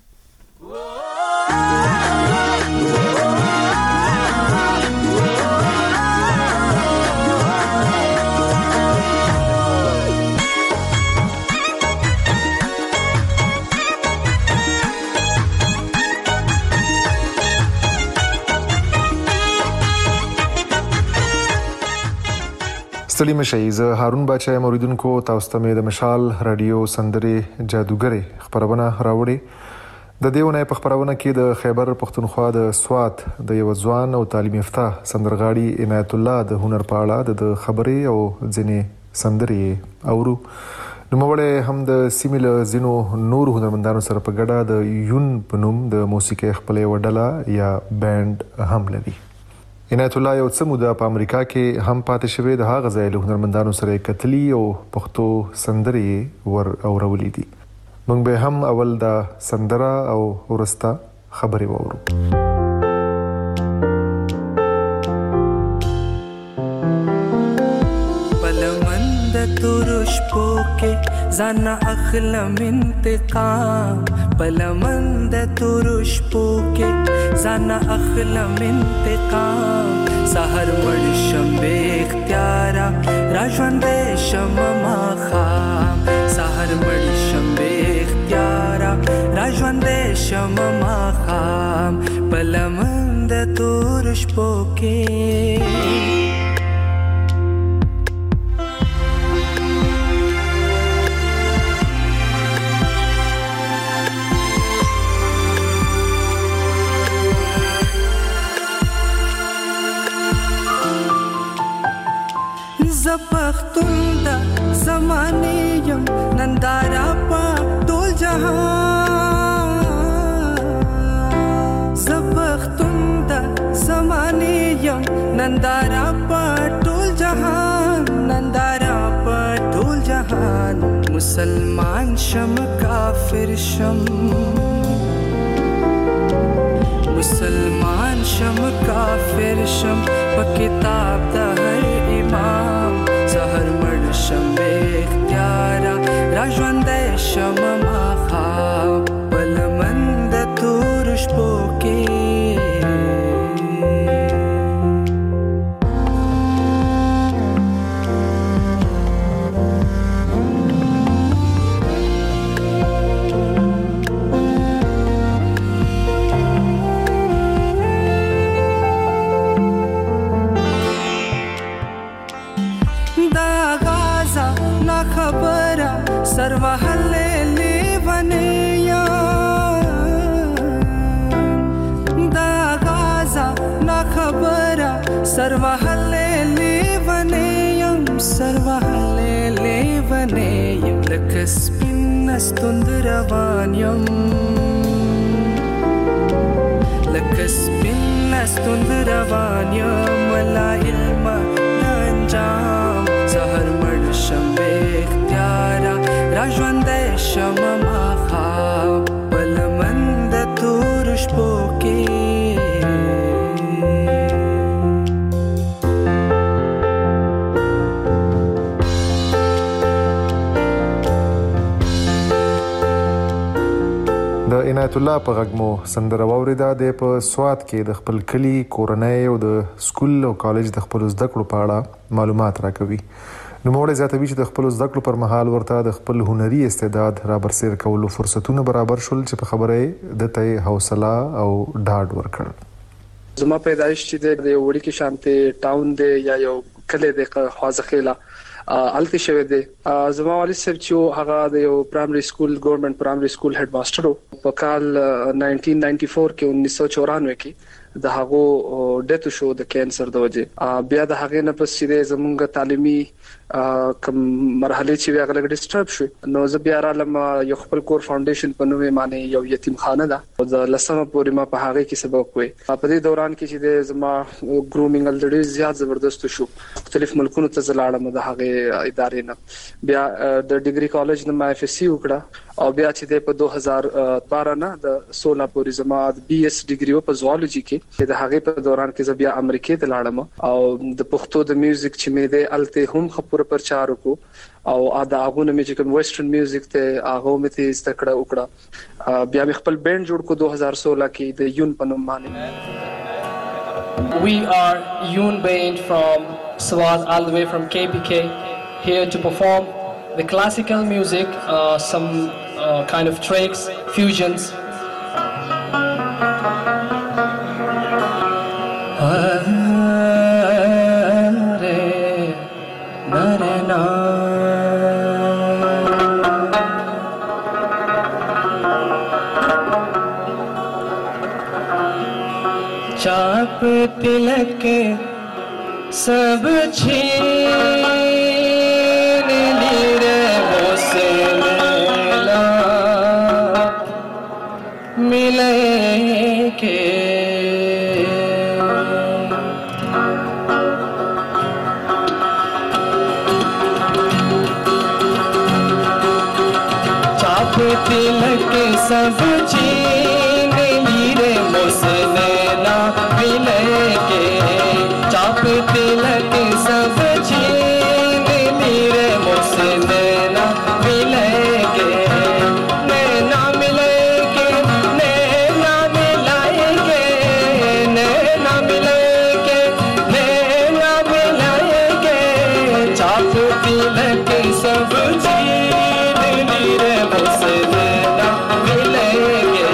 ستړي مشئ. زه هارون بچا موریدونکو تاسو ته د مشال رادیو سندري جادوګری خبرونه راوړي. د دیونه په خبرونه کې د خیبر پختونخوا د سوات د یو ځوان او تعلیم یافته سندرغاړي عنایت الله د هنر په اړه د خبرې او ځینې سندري اورو. نو موږ هم د سیمل زینو نور هنرمندانو سره په ګډه د یون پنوم د موسیقي خپلې وډله یا بند هم لري. عنایت الله یو څه موده په امریکا کې هم پاتې شوی د هغه ځای له هنرمندانو سره کتلی او پښتو سندري ور اورولې دي. موږ به هم اول دا سندره او ورستا خبري وورو. پلمند تورش پوکه زانا اخلم انتقام پلمند تورش پوکه زانا اخلم انتقام سحر مړ شم بے اختیارا راژوند شم ما خام سحر مړ شم بے اختیارا راژوند شم ما خام پلمند تورش پوکه زپختون دا زمانه یم نندارا پا ټول جهان زپختون دا زمانه یم نندارا پا ټول جهان نندارا پا ټول جهان جهان مسلمان شم کافر شم مسلمان شم کافر شم په کتاب د هر امام زهر مړ شم بے اختیارا را ژوندی شم ماښام په لمن د تورو شپو کې سروحلې لیونې یا دا غازا نا خبره سروحلې لیونې یم سروحلې لیونې یم لکه سپین ستوند روان یم لکه سپین ستوند روان یم ولا علم انجام زهر مړ شم بے اختیارا را ژوندی شم ماښام په لمن د تورو شپو کې د عنایت الله په غږ مو سندره واورېده. د په سوات کې د خپل کلي کورنۍ او د سکول او کالج د خپلو زده کړو په اړه معلومات راکوي. نوموړی زیاتوي چې د خپلو زده کړو پر مهال ورته د خپل هنري استعداد را برسېر کولو فرصتونه برابر شول چې په خبره یې دته حوصله او ډاډ ورکړ. زما پیدایش چې د وړي کې شانته ټاون دی یا یو کله د خوازخیله الته شوی دی. زما والد صاحب چې هغه د یو پرایمري سکول ګورنمنت پرایمري سکول هډ ماستر په کال 1994 کې 1994 کې د هغه ډیت شو د کینسر د وجه. بیا د هغه نه پس چې زمونږ تعلیمي کوم مرحله چې هغه لګ ډیسټرب شو نو زه بیا رالم یو خپل کور فاونډیشن په نوې معنی یو یتیم خانه ده او د لسمه پورې ما په هغه کې سبق وې. په دې دوران کې چې زما ګرومینګ الډری زیات زبردست شو. مختلف ملکونو ته زلاړم د هغه ادارې نه. بیا د ډیګري کالج نه ما اف اس سی وکړه او بیا چې په 2012 نه د 16 پورې زما بي اس ډیګري په زوالوجي کې د هغه په دوران کې زه بیا امریکا ته لاړم او د پښتو د میوزیک چې مې د الته هم خبره پرچار وکړو او دا هغه مې چې کوم ویسټرن میوزیک ته هغه مې ته استکړه وکړه. بیا مې خپل بینډ جوړ کو 2016 کې د یون په نوم باندې. We are Yoon Band from Swat all the way from KPK here to perform the classical music, some kind of tricks, fusions. चाप तिलक सब छीन ली रे मुझसे मिला मिले के चाप तिलक सब छीन ली रे मुझसे चाप तिलक सब छीन ली रे मुझसे नैना मिलेंगे नैना मिलेंगे नैना मिलाएंगे नैना मिलेंगे नैना मिलाएंगे चाप तिलक सब छीन ली रे मुझसे नैना मिलेंगे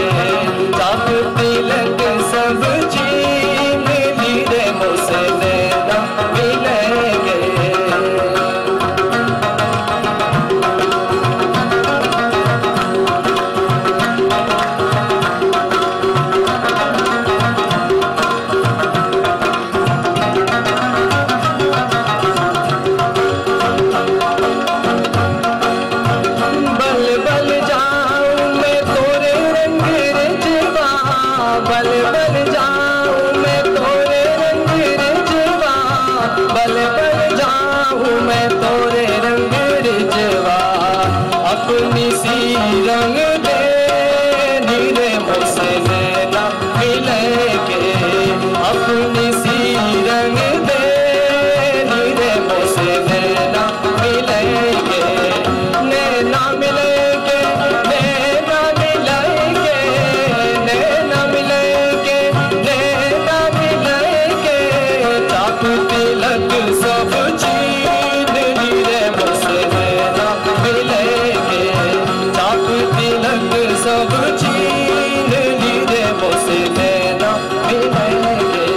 रंग दे नीरे मुझसे नैना मिलेंगे अपनी सी रंग दे नीरे मुझसे नैना मिलेंगे नैना मिलेंगे नैना मिलेंगे नैना मिलेंगे नैना मिलेंगे चाक तिलक सब चीन नीरे मुझसे नैना मिलेंगे चाक तिलक सब चीन नीरे मुझसे नैना मिलेंगे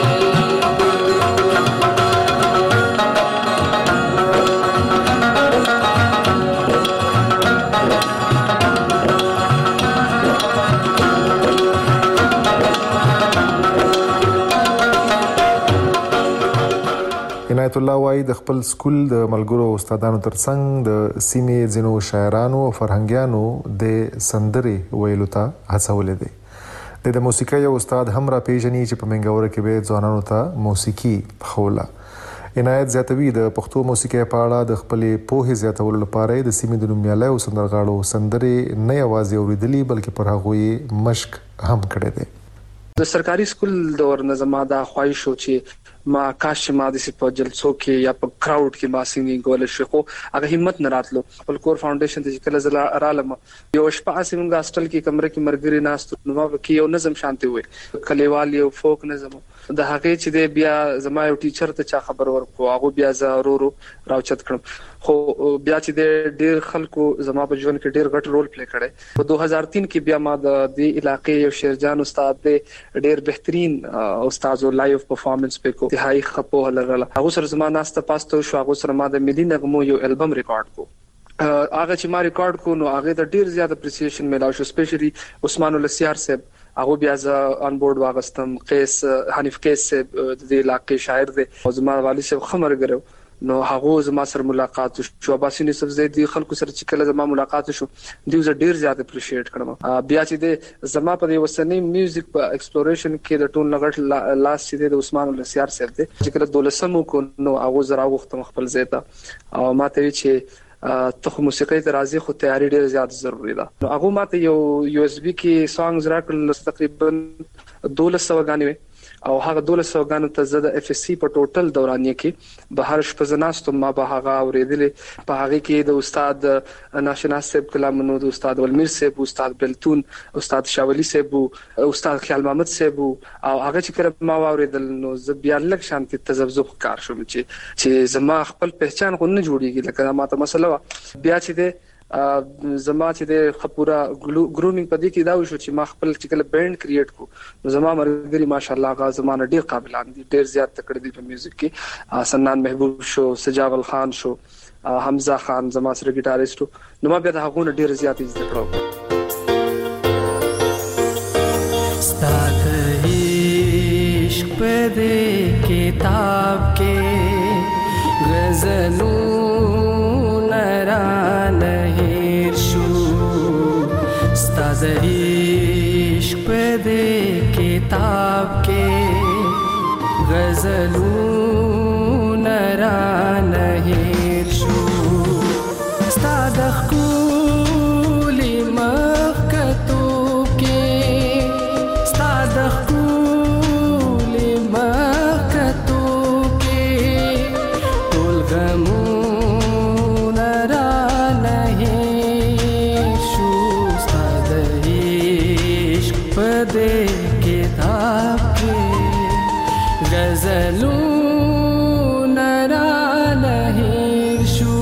عنایت الله وایي د خپل سکول د ملګرو او استادانو ترڅنګ د سیمې ځینو شاعرانو او فرهنګیانو د سندرې ویلو ته هڅولې دي د موسیقۍ یو استاد هم را پیژني چې په منګوره کې به ځوانانو ته موسیقي خوله عنایت زیاتوي د پښتو موسیقۍ په اړه د خپلې پوهې زیاتولو لپاره د سیمې د نومیالیو سندرغاړو سندرې نه یوازې اوریدلي بلکې پر هغوی مشق هم کړی دی د سرکاري سکول د ورنظما دا خواهش و چې ما کاش ما د په جلسو کې یا په کراود کې ما سنگینګ ول شي خو هغه همت نه راتلو خپل کور فاونډیشن ته کله زلا رالم یو شپه سیمنګ هاستل کې کمره کې مرګري ناست نو کې یو نظم شانتي وي کلیوال یو فوک نظم د هغه چې د بیا زما یو ټیچر ته چا خبر ورکو هغه بیا ضرورو راوچت کړم خو بیا چې د ډیر خلکو زما په ژوند کې ډیر غټ رول پلی کړی په 2003 کې بیا ما د علاقې یو شیرجان استاد دی ډیر بهترین استاد او لایو پرفارمنس په کو انتهایی خپو لرله هغه سره زما ناسته پاستو شو هغه سره ما د ملي نغمو یو البم ریکارډ کو هغه چې ما ریکارډ کو نو هغه د ډیر زیات اپریسیشن ملاو شو سپیشلی عثمان السیار صاحب هغه بیا ز ان بورډ واغستم قیس حنیف قیس صاحب د علاقې شاعر دی او زما والد صاحب خمر ګرو نو هغه زما سره ملاقات شو عباس یوسف زیدی خلکو سره چې کله زما ملاقات شو دوی زه ډیر زیات اپریشیټ کړم بیا چې د زما په وسنی میوزیک په ایکسپلوریشن کې د ټون لغټ لاس چې د عثمان السیار صاحب دی چې کله دولسمو کو نو هغه زرا وخت خپل زیته او ماته وی چې ته موسیقي ته راځي خو تیاری ډیر زیات ضروری ده نو هغه ماته یو یو اس بي کې سانګز راکړل تقریبا 1200 غانې او هغه 1200 غانو ته زده اف اس سی په ټوټل دورانیه کې به هر شپه زناستم ما به هغه اوریدلې په هغه کې د استاد ناشناس صاحب کلامونو د استاد ولمیر صاحب استاد بلتون استاد شاولی صاحب استاد خیال محمد صاحب او هغه چې کړه ما اوریدل نو زه بیا لک شانتي تذبذب کار شوم چې زما خپل پہچان خو نه جوړیږي لکه ما ته مسله بیا چې د زما چې د خپورا ګرومینګ په دې کې دا وشو چې ما خپل چې کله بینډ کریټ کو نو زما مرګري ماشاءالله غا زمانه ډیر قابلان دي ډیر زیات تکړه دي په میوزیک کې سنان محبوب شو سجاول خان شو حمزه خان زما سره ګیټاریست نو ما بیا د هغه ډیر زیات زده کړو ستاد عشق په دې کتاب کې غزلو نران ستاد عشق په دې کتاب کې غزلونه رانه هیر شو ستاد ښکلي مخ کتو کې ستاد ښکلي مخ کتو کې ټول غمونه رانه هیر شو دے کتاب کے غزلوں نران ہیر شو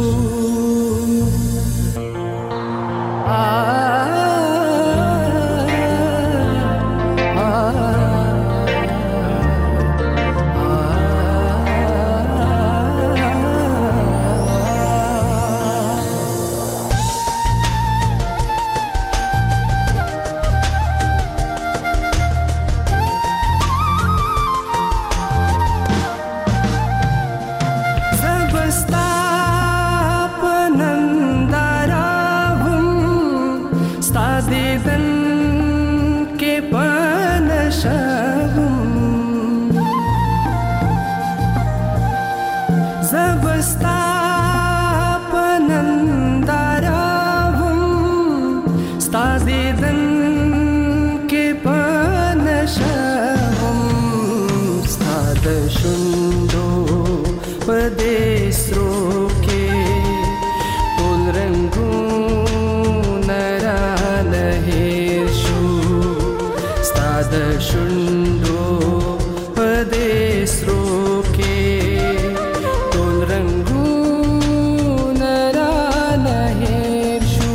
دیدن کې پنشه هم ستا د شونډو په دې سرو کې ټول رنګونه رانه هېر شو ستا د شونډو په دې سرو کې ټول رنګونه رانه هېر شو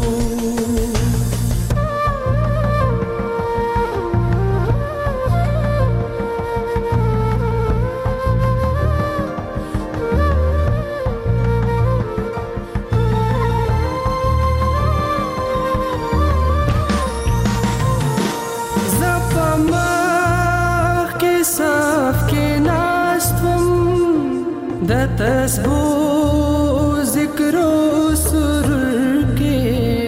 د تسبو ذکر و سرور کې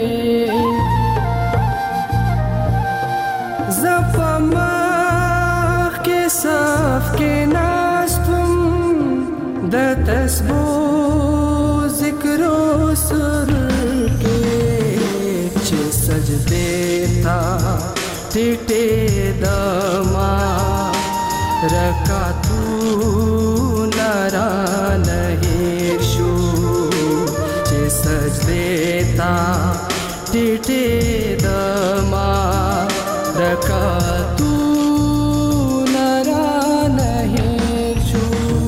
زپا مخ کې صف کې ناستم د تسبو ذکر و سرور کې چې سجدې تا ټیټې دما رکاتو رانه هېر شو چې سجدې تا ټیټې دما رکعتونه رانه هېر شو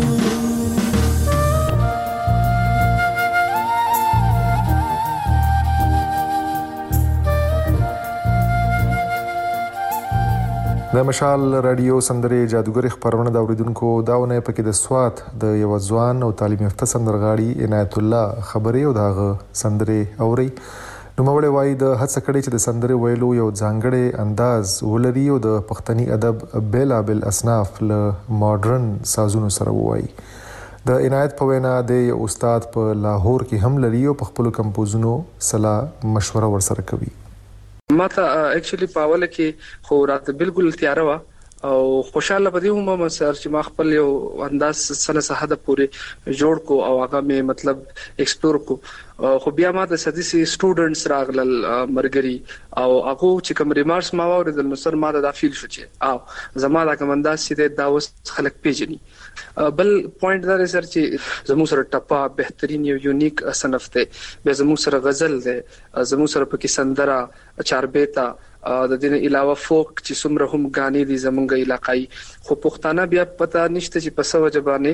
د مشال رادیو سندرې جادوګر خبرونه د اوریدونکو داونه پکې د سوات د یو ځوان او تعلیم یافته سندرغاړي عنایت الله خبرې او دغه سندرې اوري نو مولوی وای د هڅه کړې چې د سندرې ویلو یو ځانګړی انداز ولري او د پښتني ادب بیلابل اصناف له ماډرن سازونو سره وای د عنایت په وینا د استاد په لاهور کې هم لري او په خپل کمپوزونو صلاح مشوره ورسره کوي ما ته اکچولی پاول کې خو راته بالکل تیار و او خوشاله پدې هم سر چې ما خپل یو انداز سره ساده پورې جوړ کو او هغه مې مطلب ایکسپلور کو خو بیا ما د سديسي سټوډنټس راغلل مرګري او هغه چې کوم ریمارکس ما واردل نو سر ما دا فیل شو چې او زما دا کوم انداز چې دا اوس خلک پیژني بل پوینټ دا سر چې زموږ سره ټپا بهترین یو یونیک صنف ته به زموږ سره غزل ده زموږ سره پکې سندره چاربېتا د دې علاوه فوک چې څومره هم غانې دي زمونږ علاقائی خو پښتانه بیا پتا نشته چې په سو جبانه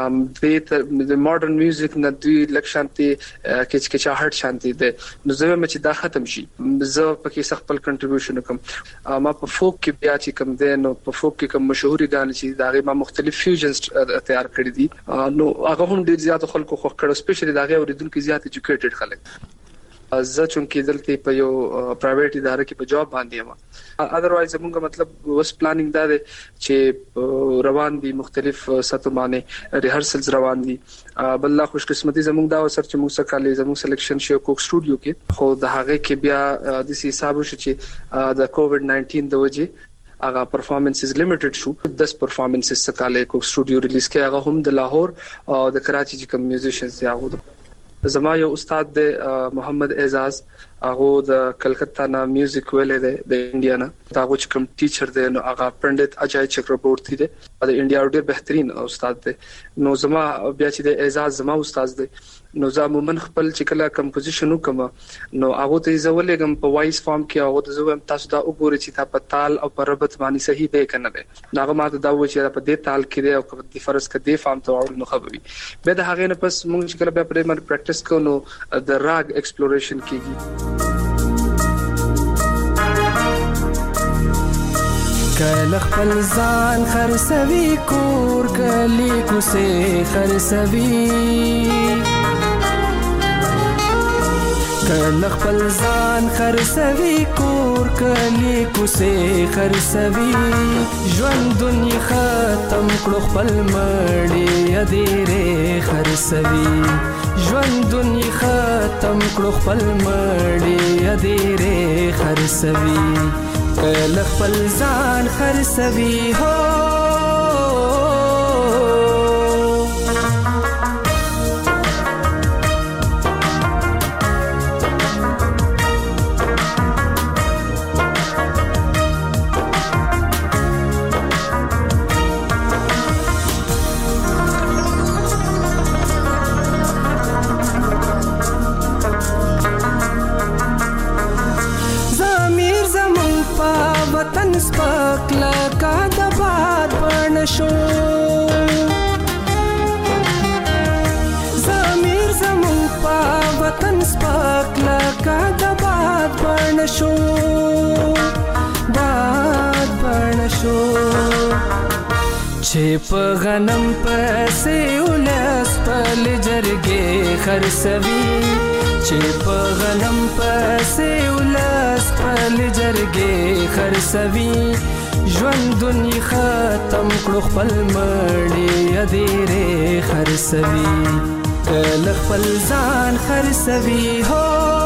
د ماډرن میوزیک نه دوی لکشانتي کچکچاهټ شانتي ده نو زه مې چې دا ختم شي زه پکې خپل کنټریبیوشن کوم ما په فوک کې بیا چې کوم ده نو په فوک کې کوم مشهوري غانې چې داغه ما مختلف فیوژنز تیار کړی دي نو هغه هم ډیر زیات خلکو خو کړو سپیشلی داغه اوریدونکو زیات ایجوکیټډ خلک زه چونکې دلته په یو پرایویټ اداره کې په جاب باندې یم اذروایز موږ مطلب وس پلانینګ دا دی چې روان دي مختلف سطح باندې ریهرسلز روان دي بل لا خوش قسمتي زموږ دا وسر چې موږ سکالي زموږ سلیکشن شو کوک سټوډیو کې خو د هغه کې بیا د حساب وشي چې د کووډ 19 د وجې هغه پرفارمنسز لیمیټډ شو 10 پرفارمنسز سکالي کوک سټوډیو ریلیز کې هغه هم د لاهور او د کراچي چې کوم میوزیشنز دی هغه زما یو استاد دی محمد اعزاز هغه د کلکتا نه میوزیک ویلې دی د انډیا نه دا چې کوم ټیچر دی نو هغه پندت اجای چکربورتی دی د انډیا ډېر بهترین استاد دی نو زما بیا چې د اعزاز زما استاد دی نو زه مومن خپل چې کله کمپوزیشن وکم نو هغه ته زولېګم په وایس فارم کې هغه ته زوم تاسو دا وګورئ چې تا په تال او په ربط باندې صحیح دی کنه دی هغه ماته دا و چې په دې تال کې دی او په دې فرض کې دی فارم ته اورل نو خبري به د هغه نه پس موږ چې کله بیا پرې پریکټیس کوو نو د راګ ایکسپلوریشن کیږي کله خپل ځان خرڅوي کور کلی کوسه خرڅوي کله خپل ځان خرڅوي کور کلی کوسه خرڅوي ژوند دنیا ختم کړو خپل مړی اديره خرڅوي ژوند دنیا ختم کړو خپل مړی اديره خرڅوي کله خپل ځان خرڅوي هو سپک لکه د باد بڼ شو ضمیر زمون په وطن سپک لکه د باد بڼ شو باد بڼ شو چې په غنم پسې ولس پل جرګې خرڅوي چې په غنم پسې ولس پل جرګې خرڅوي ژوند دنیا ختم کړو خپل مړی ادیرې خرڅوي کله خپل ځان خرڅوي هو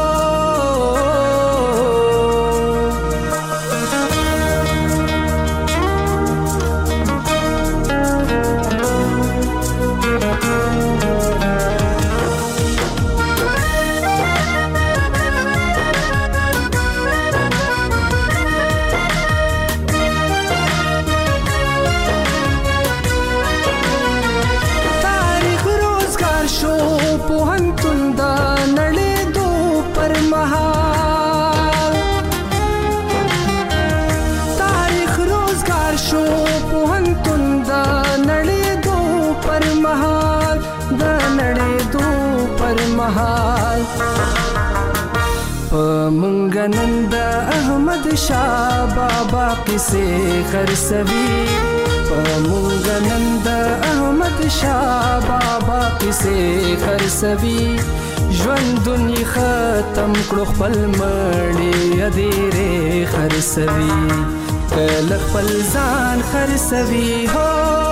مونږ احمد شاه بابا کیسې خرڅوي مونږ نن احمد شاه بابا کیسې خرڅوي ژوند دنیا ختم کړو خپل مړی ادیرې خرڅوي کله خپل ځان خرڅوي هو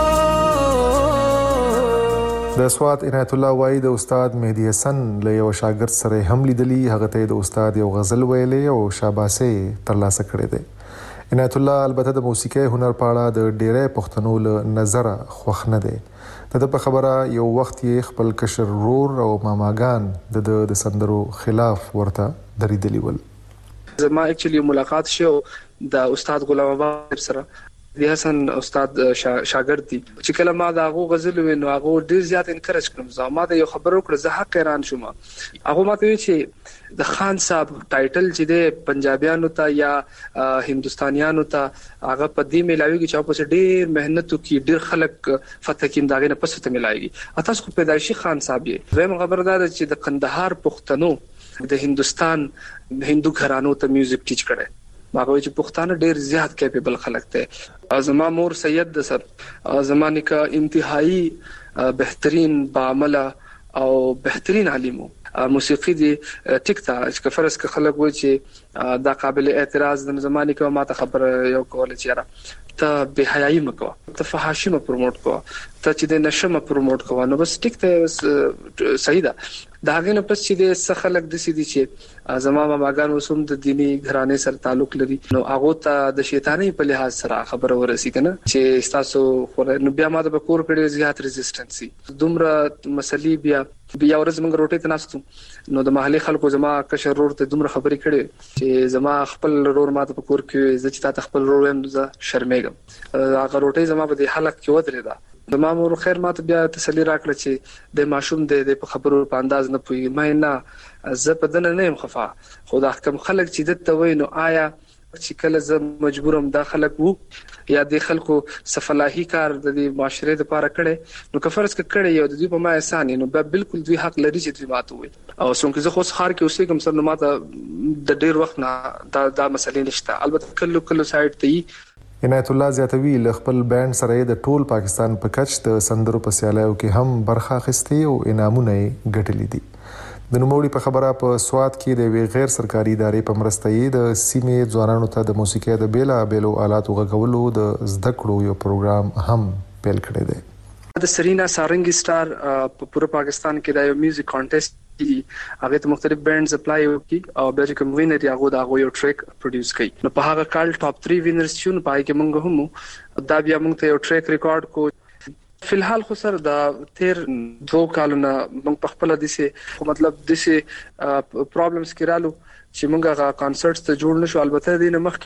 د سوات عنایت الله وای د استاد مهدی حسن له یو شاګرد سره هم لیدلی هغه ته د استاد یو غزل ویلې او شاباسه ترلاسه کړې ده عنایت الله البته د موسیقي هنر په اړه د ډېرې پښتنو له نظره خوښ نه دی د په خبره یو وخت یې خپل کشر رور او ماماګان د سندرو خلاف ورته دریدلی ول زما اکچولی ملاقات شو د استاد غلام آباد سره دی حسن استاد شاګرد دی چې کله ما دا غو غزل وینو هغه ډیر زیات انکریج کړم زما د یو خبرو کړ زه حق حیران شوم هغه ماته وی چې د خان صاحب ټایټل چې د پنجابیانو ته یا هندستانیانو ته هغه په دې ملاویږي چې په ډیر مهنت کوي ډیر خلک فتح کیم داغه نه پسته ملایږي تاسو خو پیدایشي خان صاحب یې زم خبردار چې د قندهار پښتنو د هندستان هندو گھرانو ته میوزیک ټیچ کړي باغوي چې پښتانه ډیر زیات کیپیبل خلک ته ازما مور سید د سر زمانه کا انتهایی بهترین بعمل او بهترین عالمو موسیقي دي ټیک تا چې فرض ک خلک وای چې دا قابل اعتراض د زمانه کې ما ته خبر یو کول چې را ته به حیايي مکو ته فحاشي م پروموټ کو ته چې د نشه م پروموټ کو نو بس ټیک ته صحیح ده دا غنه پس چې د خلک د سيدي چې زما ماګان وسوم د دینی گھرانه سره تعلق لري نو هغه ته د شیطانی په لحاظ سره خبر ورسی کنه چې تاسو نو بیا ما د بکور کړي زیات ریزिस्टنسي دومره مسلې بیا ورځ موږ روټي ته ناستو نو د محلي خلکو زما کشر رور ته دومره خبرې کړي چې زما خپل رور ما ته بکور کې زه چې تا خپل رور هم زه شرمېږم هغه روټي زما په دې حالت کې ودرې ده د مامور خیر ماته بیا تسلی راکړه چې د ماشوم د خبرو په انداز نه پوي مې نه زه په دنه نه يم خفا خو دا حکم خلک چې دته وینو آیا چې کله زه مجبورم دا خلک وو یا د خلکو صفلاحي کار د معاشره لپاره کړي نو کفرس کړي یو د دې په ما احسان نو بالکل دوی حق لري چې دوی ماته وي او څنګه زه خو خار کې اوسې کوم سر نو ماته د ډیر وخت نه دا مسلې نشته البته کله سایت ته عنایت الله زیاتوی ل خپل بانډ سره د ټول پاکستان په کچ د سندرو په سیالیو کې هم برخه اخیستې او انعامونه ګټلې دي د نوموړي په خبره په سواد کې د غیر سرکاري ادارې په مرسته د سیمې ځوانانو ته د موسیقي د بیلا بیلو آلاتو غږولو د زده کړو یو پروګرام هم پیل کړی دی د سرینا سارنګي سٹار په پوره پاکستان کې د یو میوزیک کانټیسټ هغه ته مختلف بینډز اپلای وکي او بیا چې کوم وینر یې هغه یو ټریک پروډوس کړي نو په هغه کال ټاپ 3 وینرز شون پای کې مونږ هم دا بیا مونږ ته یو ټریک ریکارډ کو فلحال خو سر دا تیر 2 کالونه مونږ په خپل دسه مطلب دسه پرابلمز کړهلو چې مونږه کانسرټس ته جوړ نشو البته دینه مخکې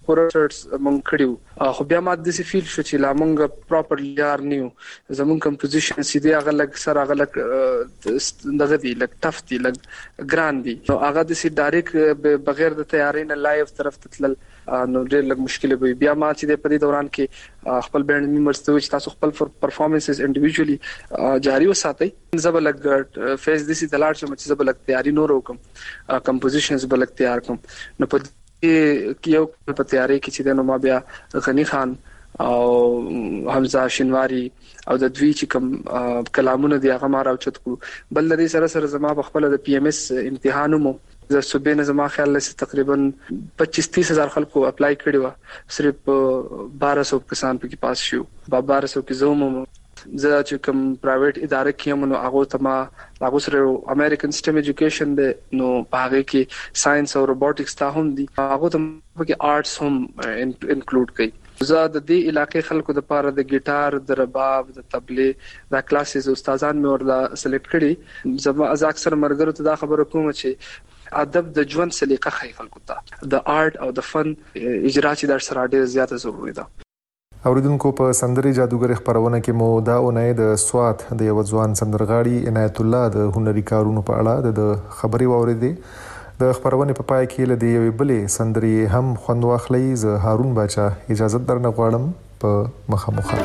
کورسز مونږ کړیو خو بیا ما د سی فیل شو چې لا مونږ پراپرلی یار نیو زمون کمپوزیشن سیده هغه لګ سره هغه لګ دغه دی لګ ټف دی لګ ګران دی نو هغه د سی ډایرکټ بغیر د تیاری نه لایو طرف تتل نو ډېر لږ مشکل وي بیا ما چې په دې دوران کې خپل بینډ ممبرز ته چې تاسو خپل پرفارمنسز انډیویډوالي جاری وساتئ زب لګ فیس دي سي دلار چې زب لګ تیاری نور وکم کمپوزیشنز بل تیار کوم نو په کې یو په تیاری کې چې نو ما بیا غنی خان او حمزه شینواری او د دوی چې کوم کلامونه دی هغه ما راوچت کړو بل لري سره زما په خپل د پی ام اس امتحانومو د صوبې نه زما خیال لسی تقریبا 25-30 هزار خلکو اپلای کړي و صرف 1200 کسان پکې پاس شو 1200 کې زوم زه چې کوم پرایویټ ادارې کې هم نو هغه سره امریکن سیستم ایجوکیشن دی نو هغه کې ساينس او روبوټکس ته هم دي هغه ته پکې آرټس هم انکلوډ کړي زه د دې علاقې خلکو د پاره د ګیټار د رباب د طبلې د کلاسز استادان مې ورلا سلیکټ کړي زما از اکثر مرګرو ته دا خبره کوم چې ادب د ژوند سلیقه خې خلکو ته د آرټ او د فن اجرا چې در سره ډېر زیاته ضروري ده اوریدونکو په سندري جادوګر خبرونه کې مو دا اونۍ د سوات د یو ځوان سندرغاړي عنایت الله د هنري کارونو په اړه د خبري واوریدې د خبرونه په پای کې لدی یو بلې سندري هم خوند واخلي ز هارون باچا اجازه درنه غواړم په مخامخ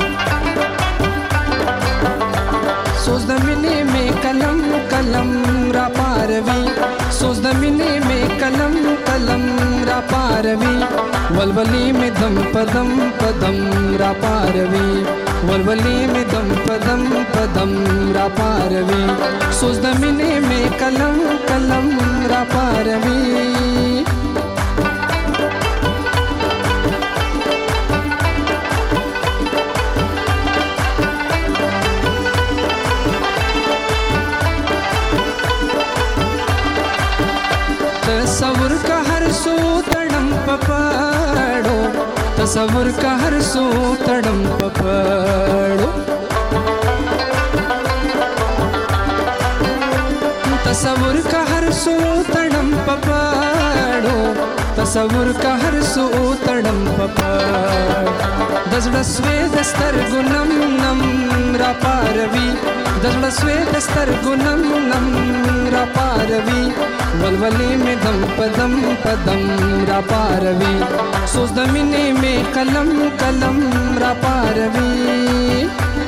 سوز د مینې می کلم کلم را پاروي سوز د مینې می کلم کلم را پاروي ولولي می دم پدم پدم را پاروي ولولي می دم پدم پدم را پاروي سوز د مینې می کلم کلم را پاروي تصور کا ہر سو تڑم پپاڑو تصور کا ہر سو تڑم پپاڑو تصور کا ہر سو تڑم پپاڑو تصور کا ہر سو تڑم پپاڑو دزړسوي دستر ګنم نم را پاروي دزړسوي دستر ګنم نم را پاروي ولولي می دم پدم پدم را پاروي سوز د مینې می کلم کلم را پاروي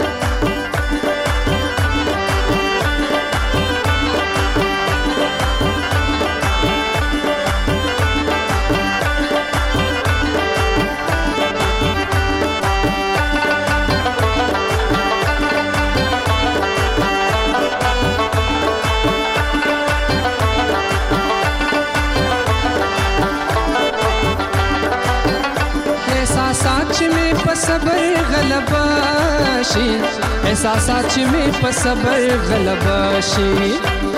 صبر غلبا شي احساسات چې مې په صبر غلبا شي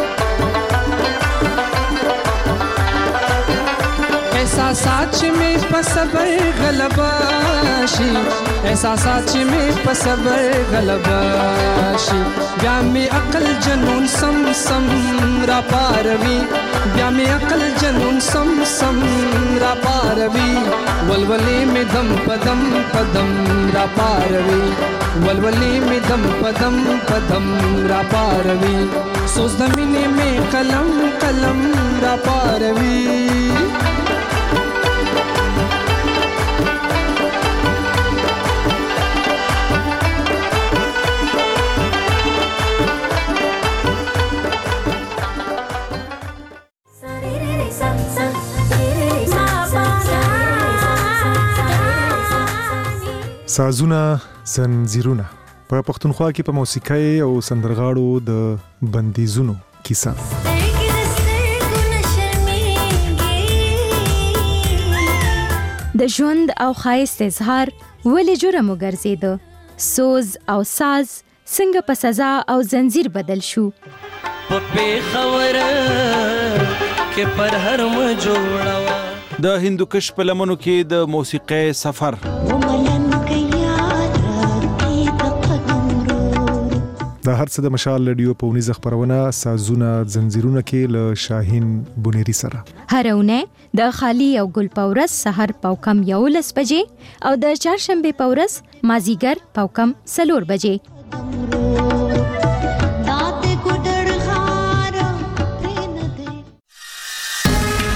احساسات چې مې په صبر غلبا شي احساسات چې مې په صبر غلبا شي بیا مې عقل جنون سم سم را پاروي بیا مې عقل جنون سم سم را پاروي ولولي می دم پدم پدم را پاروي ولولي می دم پدم پدم را پاروي سوز د مینې می قلم قلم را پاروي سازونه زنجیرونه په پښتونخوا کې په موسیقۍ او سندرغاړو د بندیزونو کیسه د ژوند او ښایست اظهار ولې جرم وګرځیده سوز او ساز څنګه په سزا او زنجیر بدل شو په پیښور کې پر هر م جوړوا د هندوکش په لمنو کې د موسیقۍ سفر د هر څه د مشال رادیو په ونیزه خبرونه سازونه زنجیرونه کې له شاهین بونيري سره هرونه د خالی او ګل پورس سحر پاوکم 11 بجې او د چهارشنبه پورس مازیګر پاوکم 4 بجې